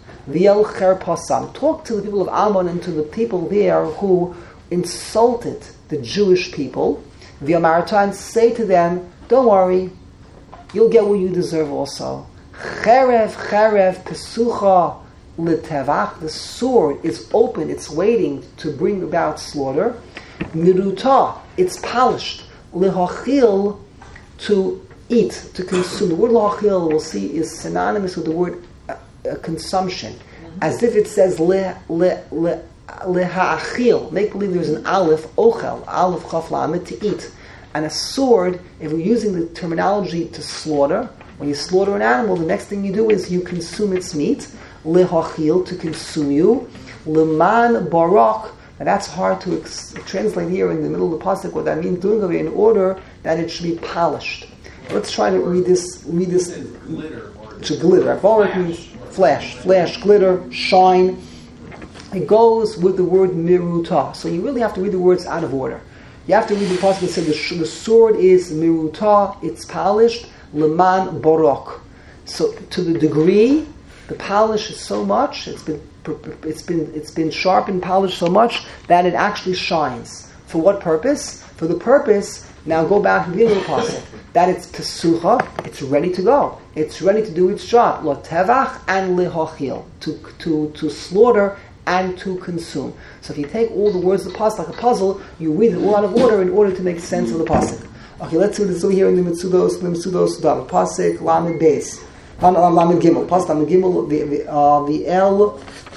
[SPEAKER 1] talk to the people of Ammon and to the people there who insulted the Jewish people. And say to them, don't worry, you'll get what you deserve also. Cherev, cherev, pesucha l'tevach. The sword is open, it's waiting to bring about slaughter. Miruta, it's polished. Lehachil, to eat, to consume. The word lehachil, we'll see, is synonymous with the word Uh, consumption, as if it says le le le leha'achil. Make believe there's an aleph ochel, aleph chaf lamed, to eat, and a sword. If we're using the terminology to slaughter, when you slaughter an animal, the next thing you do is you consume its meat. Leha'achil, to consume you. Leman barak. Now that's hard to ex- translate here in the middle of the pasuk. What that means, doing it in order that it should be polished. Let's try to read this. Read this.
[SPEAKER 4] Glitter or
[SPEAKER 1] To glitter. Barak means flash, flash, glitter, shine. It goes with the word miruta. So you really have to read the words out of order. You have to read the passage that says the, sh- the sword is miruta, it's polished, leman borok. So to the degree, the polish is so much, it's been it's been it's been sharpened and polished so much that it actually shines. For what purpose? For the purpose. Now go back to the beginning of the pasuk. That it's pesucha, it's ready to go. It's ready to do its job. Lo tevach and lehochil, to to to slaughter and to consume. So if you take all the words of the pasuk like a puzzle, you read it all out of order in order to make sense of the pasuk. Okay, let's see what this is here in the Mitzudos, the Mitzudos Dav. Pasuk Lamed Beis, Lamed Gimel. Pasuk Lamed Gimel. The the uh, the El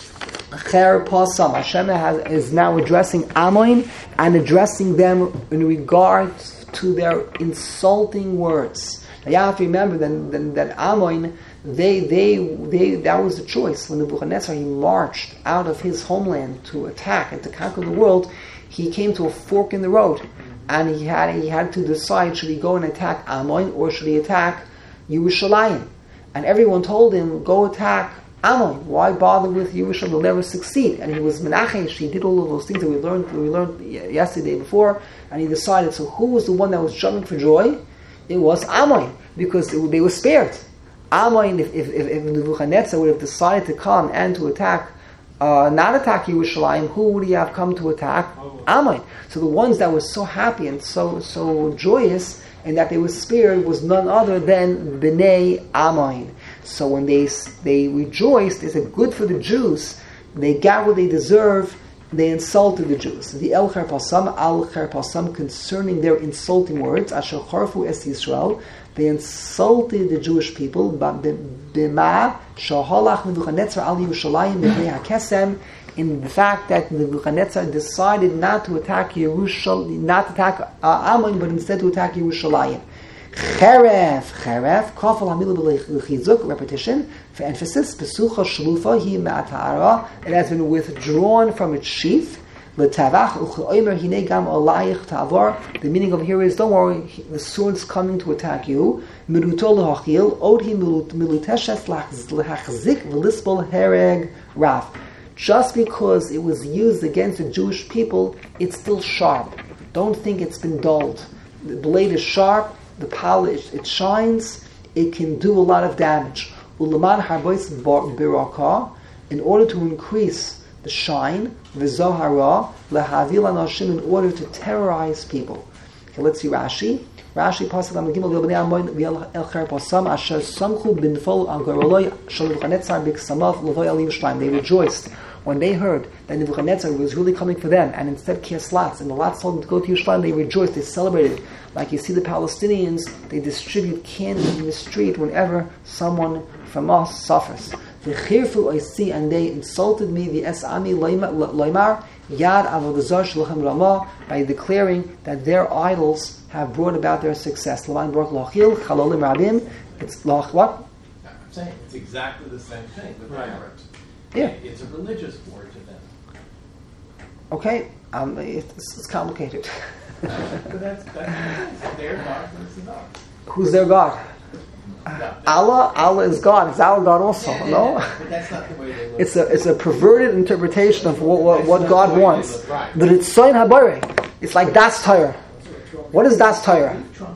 [SPEAKER 1] Cher Pasam. Hashem has, is now addressing Ammon and addressing them in regards to their insulting words. Now you have to remember that that, that Ammon, they they they that was the choice when Nebuchadnezzar he marched out of his homeland to attack and to conquer the world. He came to a fork in the road, and he had he had to decide: should he go and attack Ammon or should he attack Yerushalayim? And everyone told him, "Go attack Ammon. Why bother with Yerushalayim? You'll never succeed." And he was menachesh. He did all of those things that we learned we learned yesterday before. And he decided. So who was the one that was jumping for joy? It was Ammon, because it, they were spared. Ammon, if if, if, if Nebuchadnezzar would have decided to come and to attack, uh, not attack Yerushalayim, who would he have come to attack? Ammon. So the ones that were so happy and so so joyous and that they were spared was none other than Bnei Ammon. So when they they rejoiced, they said, good for the Jews. They got what they deserve. They insulted the Jews. The El Cher Pasam, Al Cher Pasam, concerning their insulting words, Asher Charfu Es Yisrael, they insulted the Jewish people. B'ma Shahalach Nebuchadnezzar Al Yerushalayim B'nei HaKesem, in the fact that Nebuchadnezzar decided not to attack Yerushalayim, not to attack uh, Ammon, but instead to attack Yerushalayim. Cheref, cheref, kafal hamilu b'lechizuk, repetition, for emphasis, pesucha shlufa, hi ma'atara, it has been withdrawn from its sheath, l'tavach, u'ch'oimer, hine gam olayich ta'avar, the meaning of here is, don't worry, the sword's coming to attack you, miruto l'hachil, od hi miluteshes l'hachzik, v'lispol hereg raf. Just because it was used against the Jewish people, it's still sharp. Don't think it's been dulled. The blade is sharp, the polish, it shines, it can do a lot of damage. Ulaman harbois biraka, in order to increase the shine, v'zohara, lehavil anashim, in order to terrorize people. Okay, let's see Rashi. Rashi pasuk lam gimel v'bnei Ammon v'el cher pasam asher samchu b'nfol al goroloi shel Nebuchadnezzar b'ksamav l'voy al Yerushalayim. They rejoiced when they heard that Nebuchadnezzar was really coming for them, and instead kias lots, and the lots told them to go to Yerushalayim. They rejoiced, they celebrated. Like you see the Palestinians, they distribute candy in the street whenever someone from us suffers. V'chirfu oisi, and they insulted me, v'es'ami loymar yad avodazar shalachem ramah, by declaring that their idols have brought about their success. L'man baruch lochil chalolim rabim. It's loch what?
[SPEAKER 5] I'm saying it's exactly the same thing with
[SPEAKER 4] Right.
[SPEAKER 5] Arabs.
[SPEAKER 1] Yeah.
[SPEAKER 5] It's a religious word to them.
[SPEAKER 1] Okay, um, it's, it's complicated.
[SPEAKER 5] But that's, that's their God versus ours.
[SPEAKER 1] Who's their God?
[SPEAKER 5] No,
[SPEAKER 1] Allah. Allah is God. Is our God also?
[SPEAKER 5] yeah, yeah,
[SPEAKER 1] No.
[SPEAKER 5] yeah, but that's not the way they look.
[SPEAKER 1] It's a it's a perverted interpretation of what what, what
[SPEAKER 5] That's
[SPEAKER 1] God
[SPEAKER 5] not the way
[SPEAKER 1] wants.
[SPEAKER 5] they look, right.
[SPEAKER 1] But it's soin habayre. It's like das Torah. What is das Torah?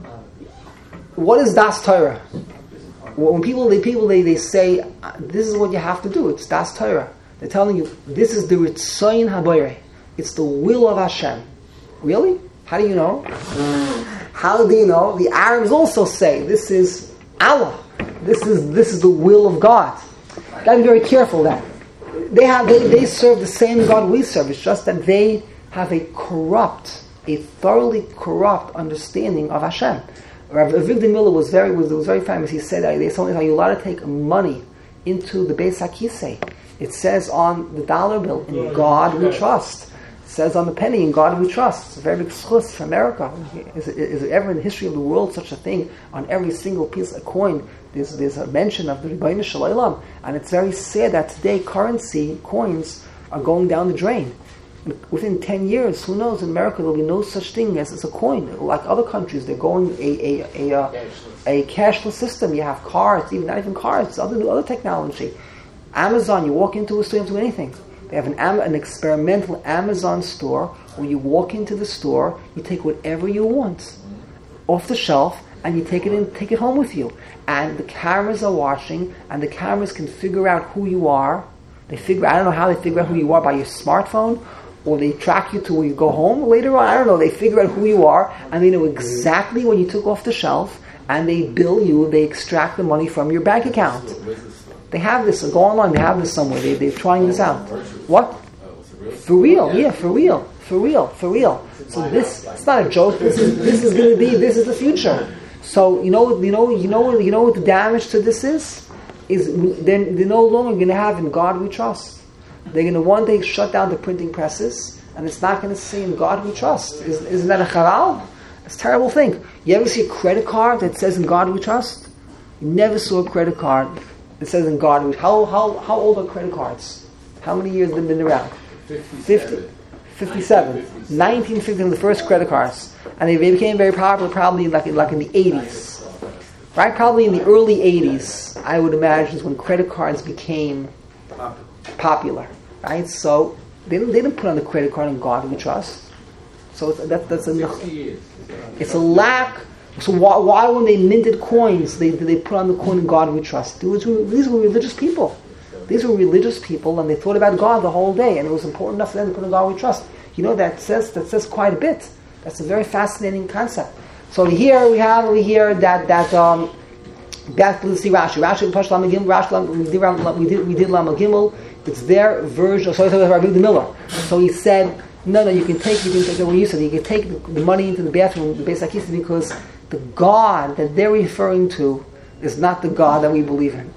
[SPEAKER 1] What is das Torah? When people they people they, they say uh, this is what you have to do. It's das Torah. They're telling you this is the ritzoin habayre. It's the will of Hashem. Really? How do you know? How do you know? The Arabs also say this is Allah. This is this is the will of God. Gotta be very careful that they have they, they serve the same God we serve. It's just that they have a corrupt, a thoroughly corrupt understanding of Hashem. Rav Avigdor Miller was very was, was very famous. He said that they told me, "Are you allowed to take money into the Beis HaKisei?" It says on the dollar bill, "In God we trust." It says on the penny, "In God we trust." It's a very big schus for America. Is, is there ever in the history of the world such a thing? On every single piece of coin, there's, there's a mention of the Rebbeinu Shalom. And it's very sad that today currency, coins, are going down the drain. Within ten years, who knows, in America there will be no such thing as, as a coin. Like other countries, they're going a a, a, a, a cashless system. You have cards, even not even cards, other other technology. Amazon, you walk into a store, you don't do anything. They have an an experimental Amazon store where you walk into the store, you take whatever you want off the shelf, and you take it in, take it home with you. And the cameras are watching, and the cameras can figure out who you are. They figure, I don't know how they figure out who you are by your smartphone, or they track you to where you go home later on. I don't know. They figure out who you are, and they know exactly when you took off the shelf, and they bill you, they extract the money from your bank account. They have this, go online, they have this somewhere. They, they're trying this out. What? For real, yeah, for real, for real, for real. So this, it's not a joke, this is, this is going to be, this is the future. So, you know, you know, you know, you know what the damage to this is? Is they're, they're no longer going to have in God we trust. They're going to one day shut down the printing presses, and it's not going to say in God we trust. Is, isn't that a charal? It's a terrible thing. You ever see a credit card that says in God we trust? You never saw a credit card that says in God we trust. How, how, how old are credit cards? How many years have they been around? fifty. fifty-seven. nineteen fifty were the first credit cards. And they became very popular probably like in, like in the eighties. Right? Probably in the early eighties, I would imagine, is when credit cards became popular. Right? So they didn't, they didn't put on the credit card in God we trust. So it's, that, that's a it's a lack. So why, why when they minted coins, they they put on the coin in God we trust? These were, these were religious people. These were religious people, and they thought about God the whole day, and it was important enough for them to put in God we trust. You know, that says that says quite a bit. That's a very fascinating concept. So over here we have over here that that um that let's see Rashi. Rashi Pash Lam Gimel. Rashi we did we did we did Lam Gimel. It's their version. So I thought Rabbi the Miller. So he said, no, no, you can take you can take what you said. You can take the, the money into the bathroom, the Beis HaKisei, because the God that they're referring to is not the God that we believe in.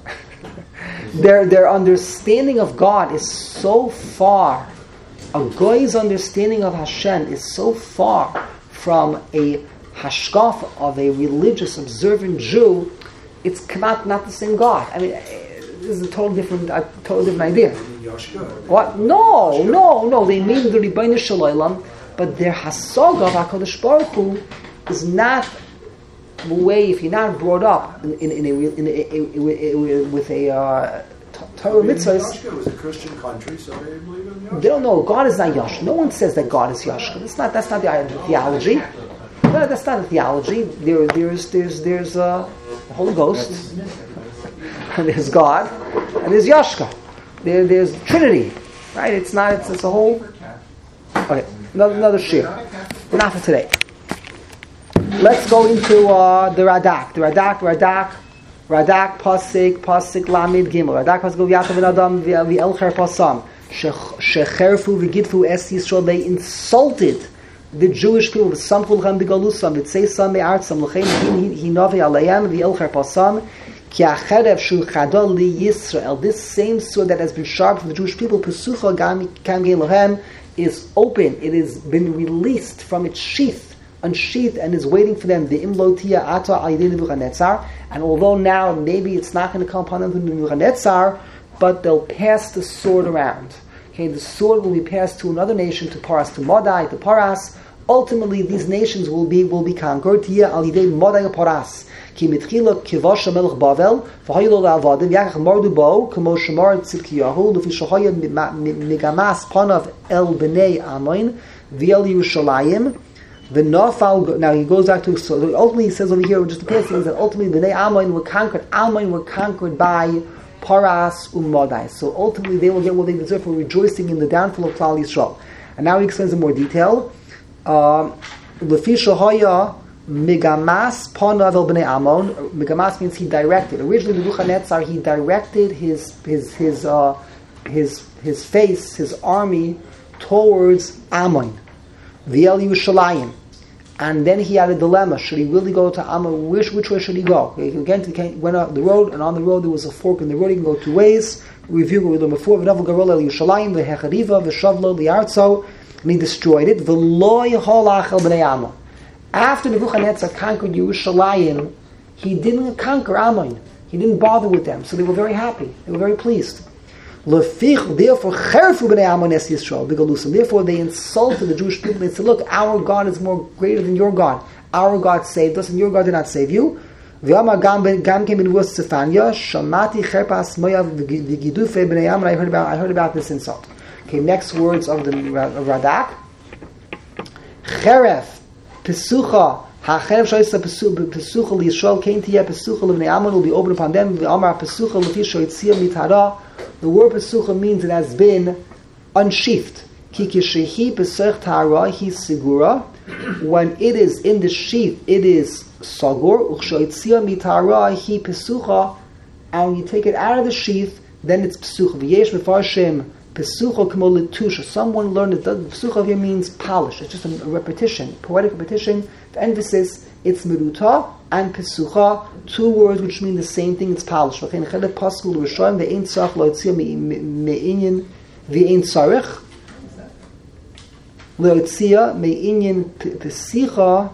[SPEAKER 1] their their understanding of God is so far. A guy's understanding of Hashem is so far from a hashkafa of a religious, observant Jew. It's not not the same God. I mean, this is a totally different, a totally different idea. What? No, no, no. They mean the Rebbeinu Shalom, but their hasaga of Hakadosh Baruch Hu is not the way. If you're not brought up in, in, in a, in a, a, a, with a uh, Torah mitzvahs,
[SPEAKER 7] Yashka was a Christian country, so they believe in Yashka.
[SPEAKER 1] They don't know. God is not Yashka. No one says that God is Yashka. That's not. That's not the, the theology. No, that's not a theology. There, there's, there's, there's uh, the Holy Ghost, and there's God, and there's Yashka. There, there's Trinity, right? It's not. It's, it's a whole. Okay, another, another shir. Not for today. Let's go into uh, the Radak. The Radak. Radak. Radak pasik pasik lamid gimel. Radak pasik v'yatav v'nadam v'elcher pasam shecherfu v'gidfu es Yisrael. They insulted the Jewish people. V'samchul chem b'galusam v'tzeisam me'artzam l'chein hinavi alayim v'elcher pasam ki acherev shu chadol li Yisrael. This same sword that has been sharpened for the Jewish people, pesucha gam kam gelohem, is open. It has been released from its sheath. Unsheathed and is waiting for them. The imlotia ata ayidei Nebuchadnezzar. And although now maybe it's not going to come upon them to Nebuchadnezzar, but they'll pass the sword around. Okay, the sword will be passed to another nation, to Paras, to Madai, to Paras. Ultimately, these nations will be will be conquered. Tia alidei Madai Paras. Ki mitchila kivash melech Bavel v'haylo la'avadim yakach mardu bo kamo shemar tzidkiyahu lufi shohaya migamas panav el bnei Amoin v'el Yerushalayim. The Nafal, now he goes back to, so ultimately he says over here, just the passing is that ultimately the Bnei Ammon were conquered, Ammon were conquered by Paras Umadai. So ultimately they will get what they deserve for rejoicing in the downfall of Klal Yisrael. And now he explains in more detail. Lefi Shohaya Migamas Panavel Bnei Ammon. Migamas means he directed. Originally Nebuchadnezzar, he directed his his his uh, his his face, his army towards Ammon. V'el Yerushalayim. And then he had a dilemma. Should he really go to Ammon? Which, which way should he go? Okay, again, he went on the road, and on the road there was a fork in the road. He can go two ways. We review what we learned before. V'navel garol el Yerushalayim, v'hechariva, v'shavlo li'artzo. And he destroyed it. V'lo yicholach el b'nei Ammon. After Nebuchadnezzar conquered Yerushalayim, he didn't conquer Ammon. He didn't bother with them. So they were very happy. They were very pleased. Therefore, Therefore, they insulted the Jewish people. They said, "Look, our God is more greater than your God. Our God saved us, and your God did not save you." I heard about. I heard about this insult. Okay, next words of the of Radak. Cheref pesucha hacheref shoysa pesucha liyisrael kain tiyeh pesucha levnei Ammon will be opened upon them. The Amar pesucha lefi shoyitzia mitara. The word pesucha means it has been unsheathed. Ki kishehi pesach ta'ara hi sigura. When it is in the sheath, it is sagur. Uchshoitzia mitara hi pesucha. And when you take it out of the sheath, then it's pesucha. V'yesh mefarshim pesucha k'mo letusha. Someone learned that pesucha here means polish. It's just a repetition, poetic repetition. The emphasis, it's meruta and pesucha, two words which mean the same thing. It's polish. V'chein chelet paschal l'rishoyim ve'ein tzarich lo'etzia me'inyin ve'ein tzarich lo'etzia me'inyin pesicha.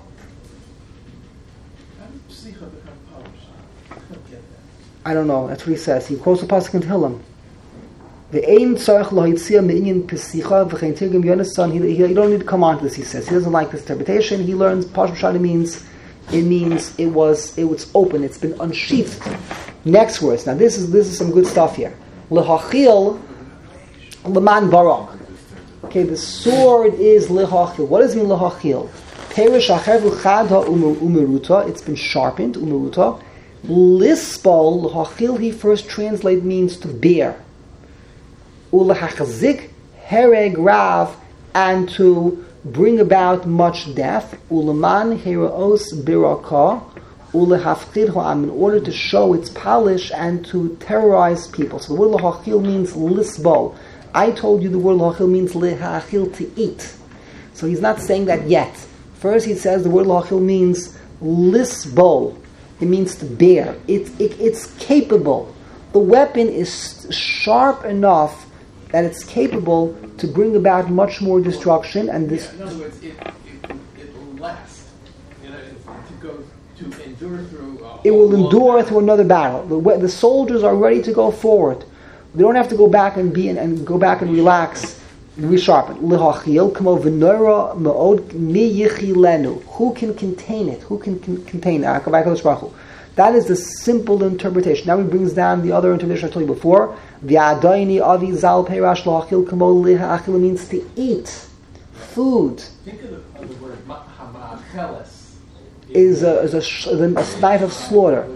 [SPEAKER 1] I don't know. That's what he says. He quotes the pasuk in Tehillim. Ve'ein tzarich lo'etzia me'inyin pesicha v'chein tirgum Yonasan. He he don't need to come on to this. He says he doesn't like this interpretation. He learns Pashut Shani means. It means it was it was open. It's been unsheathed. Next words. Now this is this is some good stuff here. Lehachil leman barak. Okay, the sword is lehachil. What does it mean lehachil? Perish acheru chadha umeruta. It's been sharpened umeruta. Lispal lehachil. He first translate means to bear. Ulehachazik hereg rav, and to bring about much death, uleman heraos biraka, ulehafchidho, in order to show its polish and to terrorize people. So the word lahachil means lisbo. I told you the word lahachil means lehachil, to eat. So he's not saying that yet. First he says the word lahachil means lisbo. It means to bear. It, it, it's capable. The weapon is sharp enough that it's capable to bring about much more destruction, and this.
[SPEAKER 5] Yeah, in other words, it it, it will last. You know, to go to endure through. A
[SPEAKER 1] it will endure
[SPEAKER 5] battle.
[SPEAKER 1] through another battle. The, the soldiers are ready to go forward. They don't have to go back and be and, and go back and relax, resharpen. Lihachil kamo v'nora me'od mi yichilenu. Who can contain it? Who can, can contain it? That is the simple interpretation. Now he brings down the other interpretation I told you before. V'adaini avi zal peirash la'achil kamo lihachil means to eat, food.
[SPEAKER 5] Think of the, of the word hamacheles.
[SPEAKER 1] Is a is a, sh- a knife of slaughter.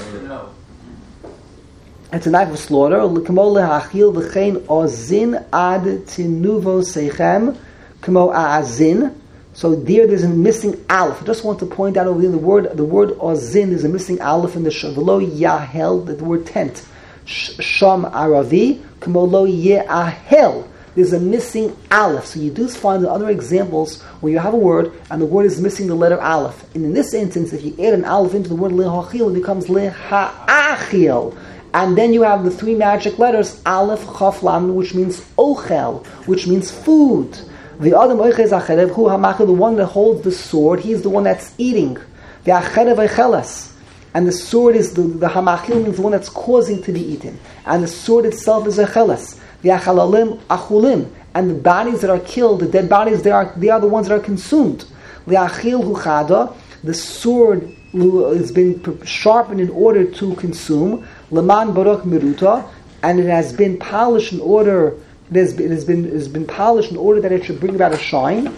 [SPEAKER 1] It's a knife of slaughter. Kamo lihachil v'chein ozin ad tinuvo seichem kamo aazin. So there, there's a missing aleph. I just want to point out over there the word the word ozin. There's a missing aleph in the v'lo yahel, the word tent. Sham Aravi, Kamolo Ye'ahel. There's a missing aleph. So you do find the other examples where you have a word and the word is missing the letter aleph. And in this instance, if you add an aleph into the word lehachil, it becomes leha'achil. And then you have the three magic letters, aleph, chaf, lam, which means ochel, which means food. The adam oiches acherev, hu hamacher, the one that holds the sword, he's the one that's eating. The acherev eicheles. And the sword is the, the hamachil means the one that's causing to be eaten. And the sword itself is a chelas. The achalalim achulim. And the bodies that are killed, the dead bodies, they are they are the ones that are consumed. The achil huchada, the sword has been sharpened in order to consume. Leman barak miruta, and it has been polished in order. It has been, it has been it has been polished in order that it should bring about a shine.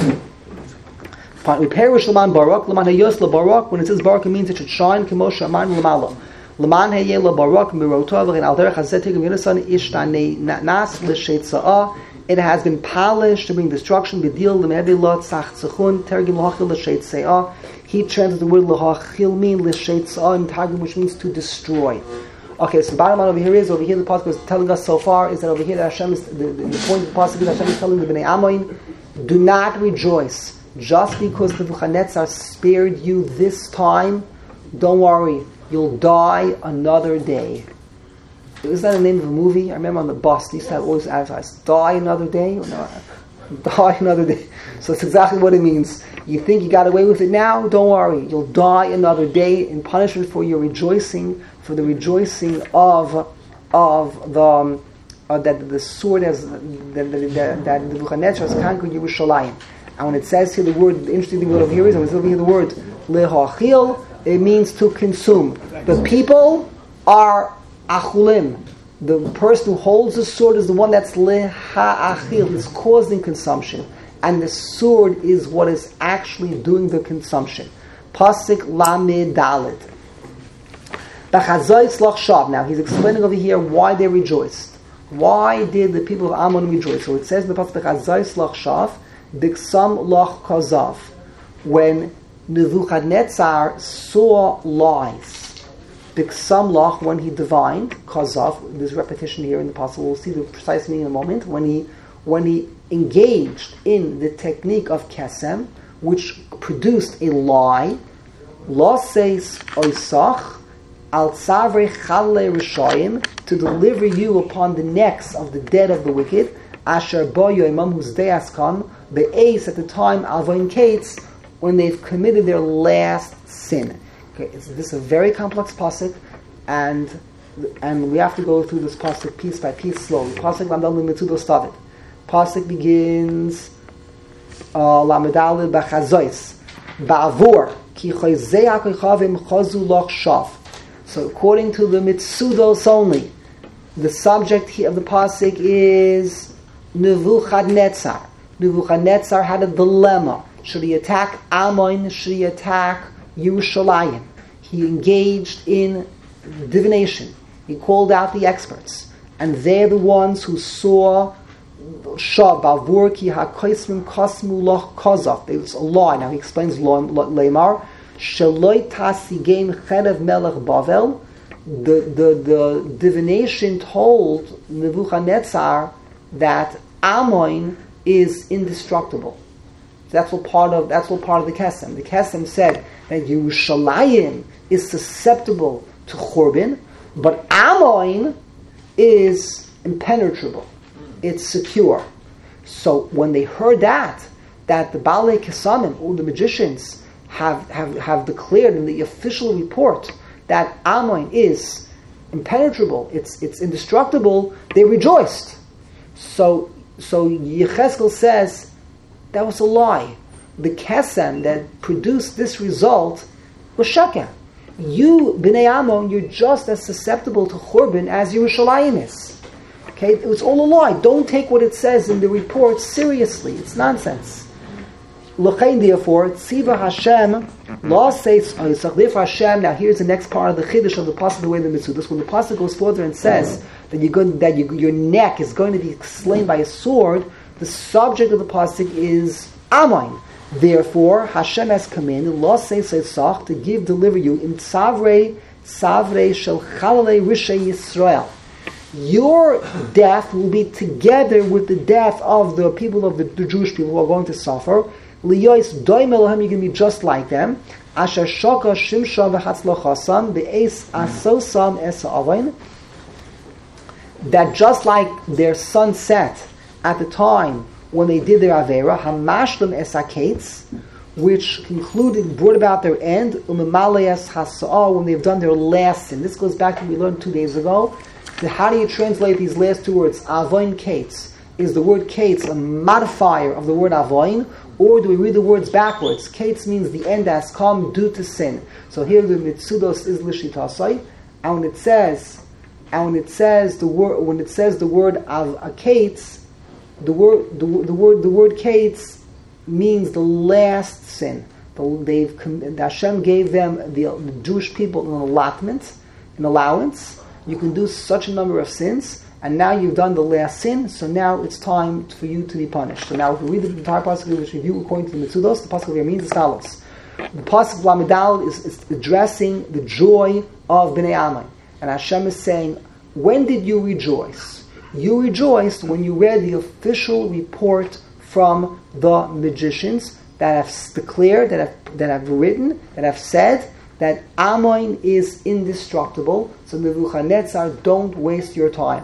[SPEAKER 1] We perish Laman Barak, Laman Hayos La Barak. When it says Barak, it means it should shine. Kemosha Aman Lamala. Laman Haye La Barak Mirotov and Alder Chazetik Yonasan Ishtane Nas L'Sheitzaah. It has been polished to bring destruction. B'dil L'Medi Lot Sach Tzachun Tergim L'Hachil L'Sheitzaah. He translates the word L'Hachil mean L'Sheitzaah in Targum, which means to destroy. Okay, so the bottom line over here is over here the pasuk is telling us so far is that over here that Hashem is the, the, the point of the pasuk is Hashem is telling the Bnei Amoin, do not rejoice. Just because the Nebuchadnezzar spared you this time, don't worry, you'll die another day. Is that the name of a movie? I remember on the bus, they used to have always advertise, die another day? Or no, die another day. So that's exactly what it means. You think you got away with it now? Don't worry, you'll die another day in punishment for your rejoicing, for the rejoicing of of the um, uh, that the sword has that that, that Nebuchadnezzar has conquered Yerushalayim. And when it says here the word, the interesting thing over here is, when it's over here the word lehachil, it means to consume. The people are achulim. The person who holds the sword is the one that's leha'achil, is causing consumption. And the sword is what is actually doing the consumption. Pasik lamed dalet. Now he's explaining over here why they rejoiced. Why did the people of Ammon rejoice? So it says in the pasuk, "Chazayis lach shav, diksam lach kazav." When Nebuchadnezzar saw lies, diksam lach, when he divined kazav. There's repetition here in the pasuk. We'll see the precise meaning in a moment. When he when he engaged in the technique of kesem, which produced a lie, lo seis oisach al tzavre chale rishayim, to deliver you upon the necks of the dead of the wicked, asher bo yoimam, whose day has come, the ace at the time avoin kates, when they've committed their last sin. Okay, it's, this is a very complex pasuk, and and we have to go through this pasuk piece by piece slowly. Pasuk lamdal mitzudo stavit. Pasuk begins lamedal b'chazois ba'avur ki choizei hakochavim chozu loch shav. So according to the mitzudos only, the subject of the pasuk is Nebuchadnezzar. Nebuchadnezzar had a dilemma. Should he attack Ammon? Should he attack Yerushalayim? He engaged in divination. He called out the experts. And they're the ones who saw Shav, Bavur ki hakoismim kosmu loch kozov. There's a law. Now he explains Lemar. Shaloi tasigem cherev melech Bavel. The, the, the divination told Nebuchadnezzar that Ammon is indestructible. That's what part of that's what part of the Kesem. The Kesem said that Yerushalayim is susceptible to Churban, but Ammon is impenetrable. It's secure. So when they heard that, that the Balei Kesamim, or the magicians, have, have, have declared in the official report that Ammon is impenetrable, it's it's indestructible, they rejoiced. So so Yechezkel says that was a lie. The Kesem that produced this result was Sheker. You, Bnei Ammon, you're just as susceptible to Churban as Yerushalayim is. Okay, it was all a lie. Don't take what it says in the report seriously. It's nonsense. L'chein, therefore, Tziva Hashem, law says, therefore Hashem, now here's the next part of the Chiddush of the Pasuk, the way the Mitzvah. When the Pasuk goes further and says that you're going, that you, your neck is going to be slain by a sword, the subject of the Pasuk is Ammon. Therefore, Hashem has commanded, law says, to give, deliver you, in Tzavrei, Tzavrei Shel Chalalei Rishei Yisrael. Your death will be together with the death of the people of the, the Jewish people who are going to suffer. Liyois doim Elohim, you're going to be just like them. Asher shoka shimsha v'chatzlochasam be'es asosam es ha'avain. That just like their sun set at the time when they did their avera, hamashlim es ha'kates, which concluded, brought about their end, umemaleas hasa'ah, when they've done their last sin. This goes back to what we learned two days ago. So how do you translate these last two words? Avoin kates. Is the word kates a modifier of the word avoin, or do we read the words backwards? Kates means the end has come due to sin. So here the mitzudos is lishitasai, and when it says, and when it says the word, when it says the word av a kates, the word the, the word the word kates means the last sin. The, they've the Hashem gave them the, the Jewish people an allotment, an allowance. You can do such a number of sins, and now you've done the last sin, so now it's time for you to be punished. So now if we read the entire Pasuk, which review according to the Mitzudos, the Pasuk here means as follows. The Pasuk Lamedal is, is addressing the joy of Bnei Ammon. And Hashem is saying, when did you rejoice? You rejoiced when you read the official report from the magicians that have declared, that have, that have written, that have said, that Ammon is indestructible, so Nebuchadnezzar, don't waste your time.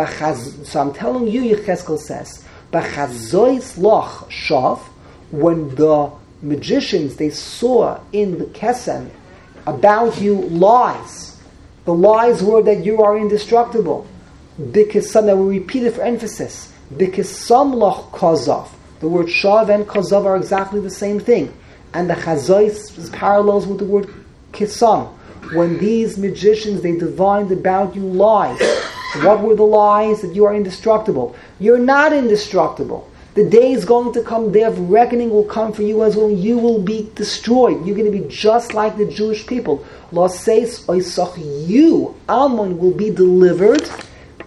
[SPEAKER 1] So I'm telling you, Yechezkel says, B'chazois loch shav, when the magicians, they saw in the Kesem about you lies. The lies were that you are indestructible. Because some, that we repeat it for emphasis, because some loch kazav, the word shav and kazav are exactly the same thing. And the chazois parallels with the word Kisam. When these magicians, they divined about you lies. What were the lies? That you are indestructible. You're not indestructible. The day is going to come, the day of reckoning will come for you as well. You will be destroyed. You're going to be just like the Jewish people. Lo seis oisach, you, Ammon, will be delivered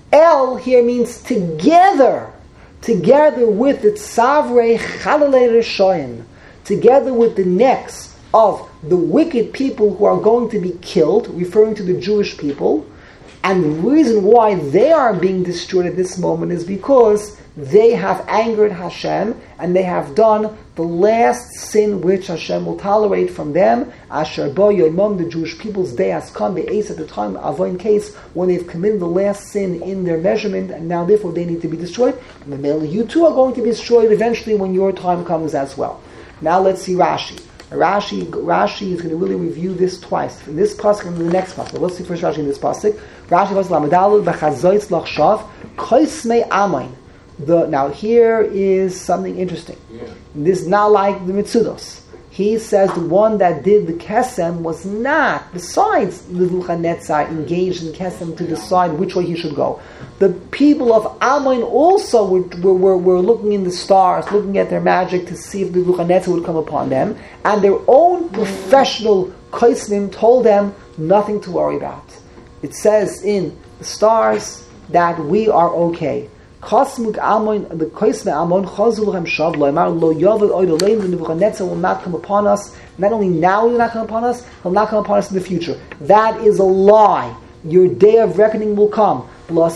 [SPEAKER 1] El here means together, together with the Tzavrei Chalalei Rishoyim, together with the necks of the wicked people who are going to be killed, referring to the Jewish people. And the reason why they are being destroyed at this moment is because they have angered Hashem and they have done the last sin which Hashem will tolerate from them. Asher bo yoimom, the Jewish people's day has come, be'ez at the time, avoin case, when they've committed the last sin in their measurement, and now therefore they need to be destroyed. And the you too are going to be destroyed eventually when your time comes as well. Now let's see Rashi. Rashi, Rashi is going to really review this twice. In this pasuk and in the next pasuk. Let's see first Rashi in this pasuk. Rashi goes Lamadalu b'chazoytz lachshav koismei amain. The now here is something interesting. Yeah. This is not like the Mitzudos. He says the one that did the kesem was not, besides Nebuchadnezzar, engaged in kesem to decide which way he should go. The people of Ammon also were, were, were looking in the stars, looking at their magic to see if Nebuchadnezzar would come upon them, and their own professional koisnim told them nothing to worry about. It says in the stars that we are okay. Kosmuk Ammon, the Koisme Ammon, Chazulchem Shav, Loimar, Lo Yovel Oidoleim, the Nebuchadnezzar will not come upon us. Not only now will not come upon us, he'll not come upon us in the future. That is a lie. Your day of reckoning will come. You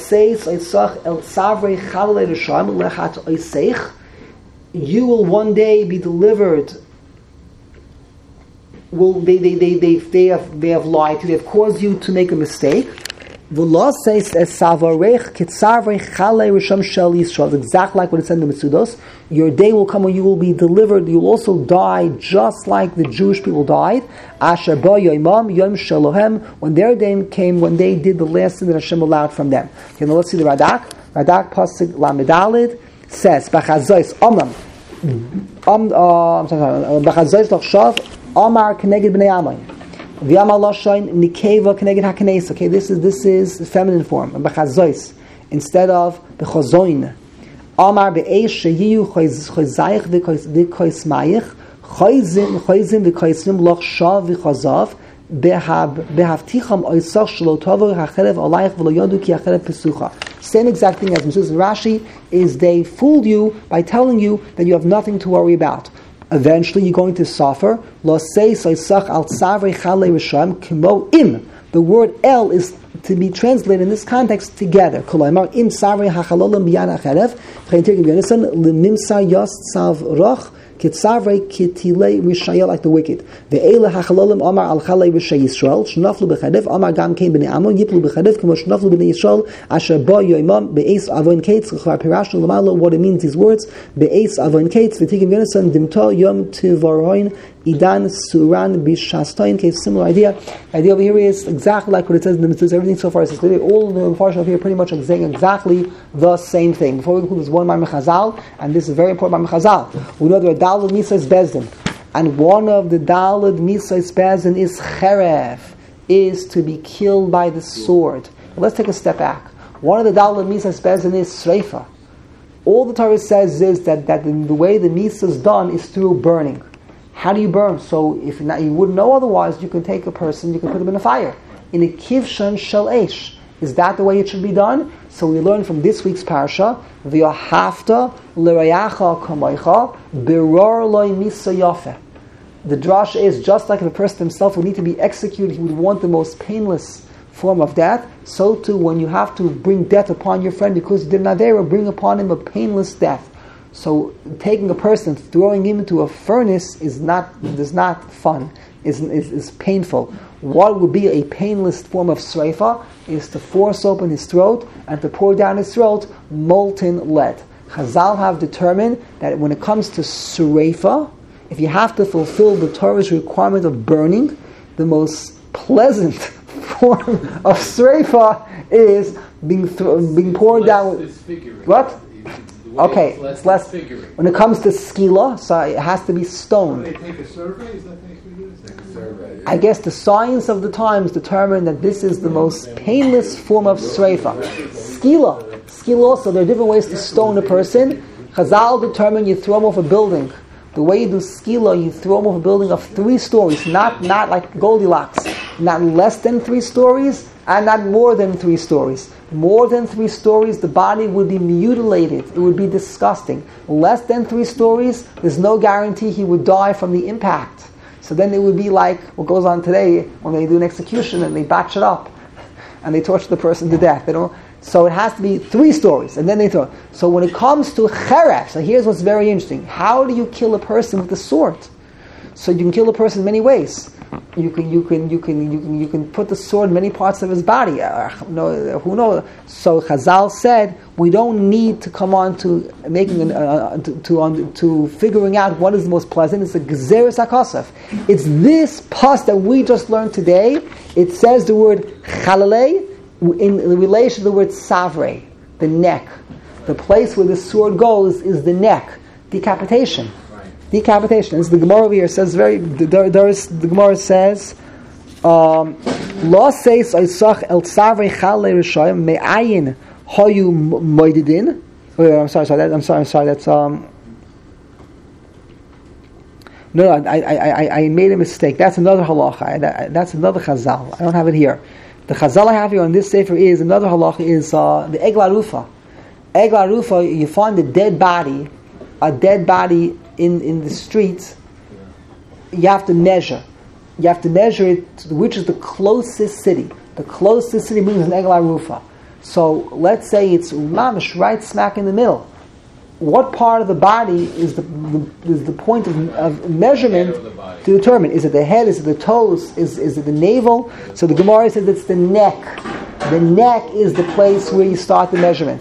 [SPEAKER 1] will one day be delivered. Will they they they they they have they have lied to you, they have caused you to make a mistake. It's exactly like what it said in the Mitzudos. Your day will come when you will be delivered. You will also die just like the Jewish people died. When their day came, when they did the last thing that Hashem allowed from them. Okay, now let's see the Radak. Radak Pasuk Lamedalid says, "B'chazois Omam, Om, I'm sorry, B'chazois Lachshav Omar Keneged Bnei Ammon." Okay, this is this is feminine form. B'chazois instead of b'chazoin. Amar be'eish sheyiyu chayzayich v'koismayich chayzim chayzim v'koisnim lochshav v'chazav behavticham oisach shalotovo hacherev alayich v'lo yodu ki hacherev pesucha. Same exact thing as Meshuz Rashi is they fooled you by telling you that you have nothing to worry about. Eventually, you're going to suffer. The word El is to be translated in this context together. Like the wicked. Ve'ele hachalolim amar al chalei b'shei Yisrael shnaflu b'chadev amar gam kein b'nei Ammon yiplu b'chadev k'mo shnaflu b'nei Yisrael asher bo yoimam be'eis avon kates chvar pirashnu l'malo. What it means, these words, be'eis avon kates v'tikim v'yonasan dimto yom tivaroin idan suran b'shastoin. Okay, similar idea. The idea over here is exactly like what it says in the Mitzvahs. Everything so far is all the Mepharshim over here pretty much saying exactly the same thing. Before we conclude, there's one Maimon Chazal, and this is very important Maimon Chazal. We know there are Daled Misas Bezdin, and one of the Daled Misas Bezdin is Cherev, is to be killed by the sword. Let's take a step back. One of the Daled Misas Bezdin is Sreifa. All the Torah says is that, that the way the Misa is done is through burning. How do you burn? So if not, you wouldn't know otherwise, you can take a person, you can put them in a fire. In a kivshan shel esh. Is that the way it should be done? So we learn from this week's parsha, v'yohafta l'rayacha kamoicha biror loy misa yafeh. The drash is just like if a person himself would need to be executed, he would want the most painless form of death. So too, when you have to bring death upon your friend because you did not there, bring upon him a painless death. So taking a person, throwing him into a furnace is not is not fun. Is, is is painful. What would be a painless form of sreifa is to force open his throat and to pour down his throat molten lead. Chazal have determined that when it comes to sreifa, if you have to fulfill the Torah's requirement of burning, the most pleasant form of sreifa is being th- being poured down. With, what? Okay, it's less. When it comes to skila, so it has to be stone.
[SPEAKER 6] They take a survey. Is that they do this? Take a survey.
[SPEAKER 1] I guess the science of the times determined that this is the most painless form of sreifa. Skila, skila. Also, there are different ways to stone a person. Chazal determined you throw him off a building. The way you do skila, you throw him off a building of three stories, not not like Goldilocks, not less than three stories, and not more than three stories. More than three stories, the body would be mutilated. It would be disgusting. Less than three stories, there's no guarantee he would die from the impact. So then it would be like what goes on today when they do an execution and they batch it up and they torture the person to death. They don't. So it has to be three stories, and then they throw. So when it comes to cheref, so here's what's very interesting. How do you kill a person with the sword? So you can kill a person in many ways. You can, you can, you can, you can, you can put the sword in many parts of his body. Uh, no, who knows? So Chazal said we don't need to come on to making an, uh, to to, on, to figuring out what is the most pleasant. It's a gezeres hakosef. It's this pas that we just learned today. It says the word chalalei in relation to the word savre, the neck. The place where the sword goes is the neck, decapitation. Decapitation. As the Gemara over here says, very there, there is, the Gemara says, "Lo seis oisach el savre chale rishayim me'ayin hayu moididin." I'm sorry, sorry. That, I'm sorry, I'm sorry. That's um. No, no, I, I, I, I made a mistake. That's another halacha. I, that, that's another chazal. I don't have it here. The chazal I have here on this sefer is another halacha is uh, the egla rufa. Egla rufa. You find a dead body, a dead body. In, in the streets, you have to measure. You have to measure it to which is the closest city. The closest city means an Egla Rufa. So let's say it's mamish right smack in the middle. What part of the body is the, the is the point of, of measurement to determine? Is it the head? Is it the toes? Is is it the navel? So the Gemara says it's the neck. The neck is the place where you start the measurement.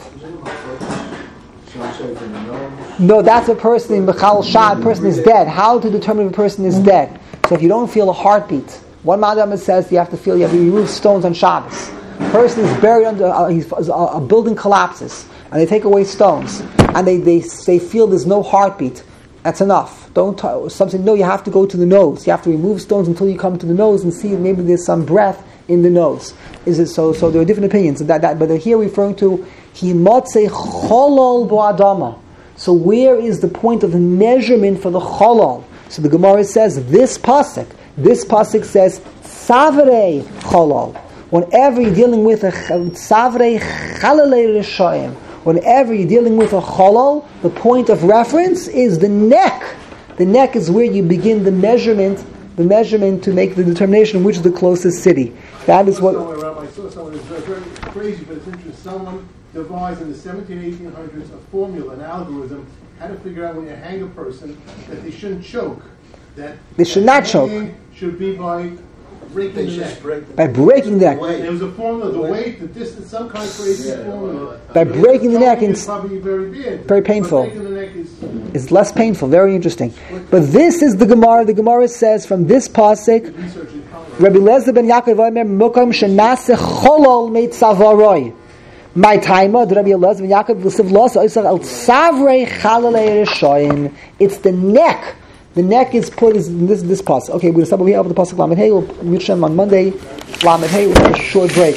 [SPEAKER 1] No, that's a person in Bechal Shad, person is dead. How to determine if a person is dead? So if you don't feel a heartbeat, one Madama says you have to feel, you have to remove stones on Shabbos. A person is buried under, uh, he's, uh, a building collapses, and they take away stones, and they, they, they feel there's no heartbeat. That's enough. Don't t- something. No, you have to go to the nose. You have to remove stones until you come to the nose and see if maybe there's some breath in the nose. Is it so? So there are different opinions. That, that, but they're here referring to Himotze Cholol Boadama. So where is the point of measurement for the cholol? So the Gemara says this pasuk. This pasuk says savrei cholol. Whenever you're dealing with a savrei chalalei rishayim, whenever you're dealing with a cholol, the point of reference is the neck. The neck is where you begin the measurement, the measurement to make the determination which is the closest city. That is what.
[SPEAKER 8] I saw someone who's very crazy, but it's interesting. Someone devised in the seventeen, eighteen hundreds a formula, an algorithm, how to figure out when you hang a person that they shouldn't choke. That
[SPEAKER 1] they should not choke.
[SPEAKER 8] Should be by breaking the neck.
[SPEAKER 2] Break
[SPEAKER 1] by breaking the neck.
[SPEAKER 8] There was a formula, the weight, the distance, some kind of crazy yeah, formula.
[SPEAKER 1] By so breaking the neck, it's
[SPEAKER 8] probably very big.
[SPEAKER 1] Very painful.
[SPEAKER 8] Breaking the neck is
[SPEAKER 1] it's less painful. Very interesting. But this is the Gemara. The Gemara says from this pasuk, Rabbi Lezer ben Yaakov Omer Mokom Shenase Cholol Meit Savaroi. My time, Rabbi Elazar ben Yaakov L'Siv Los Oisach El Savrei Chalalei Rishoyim. It's the neck. The neck is put is in this this pasuk. Okay, we're going to stop over here over the pasuk Lamed Hey. We'll meet Shem on Monday. Lamed Hey. We'll have a short break.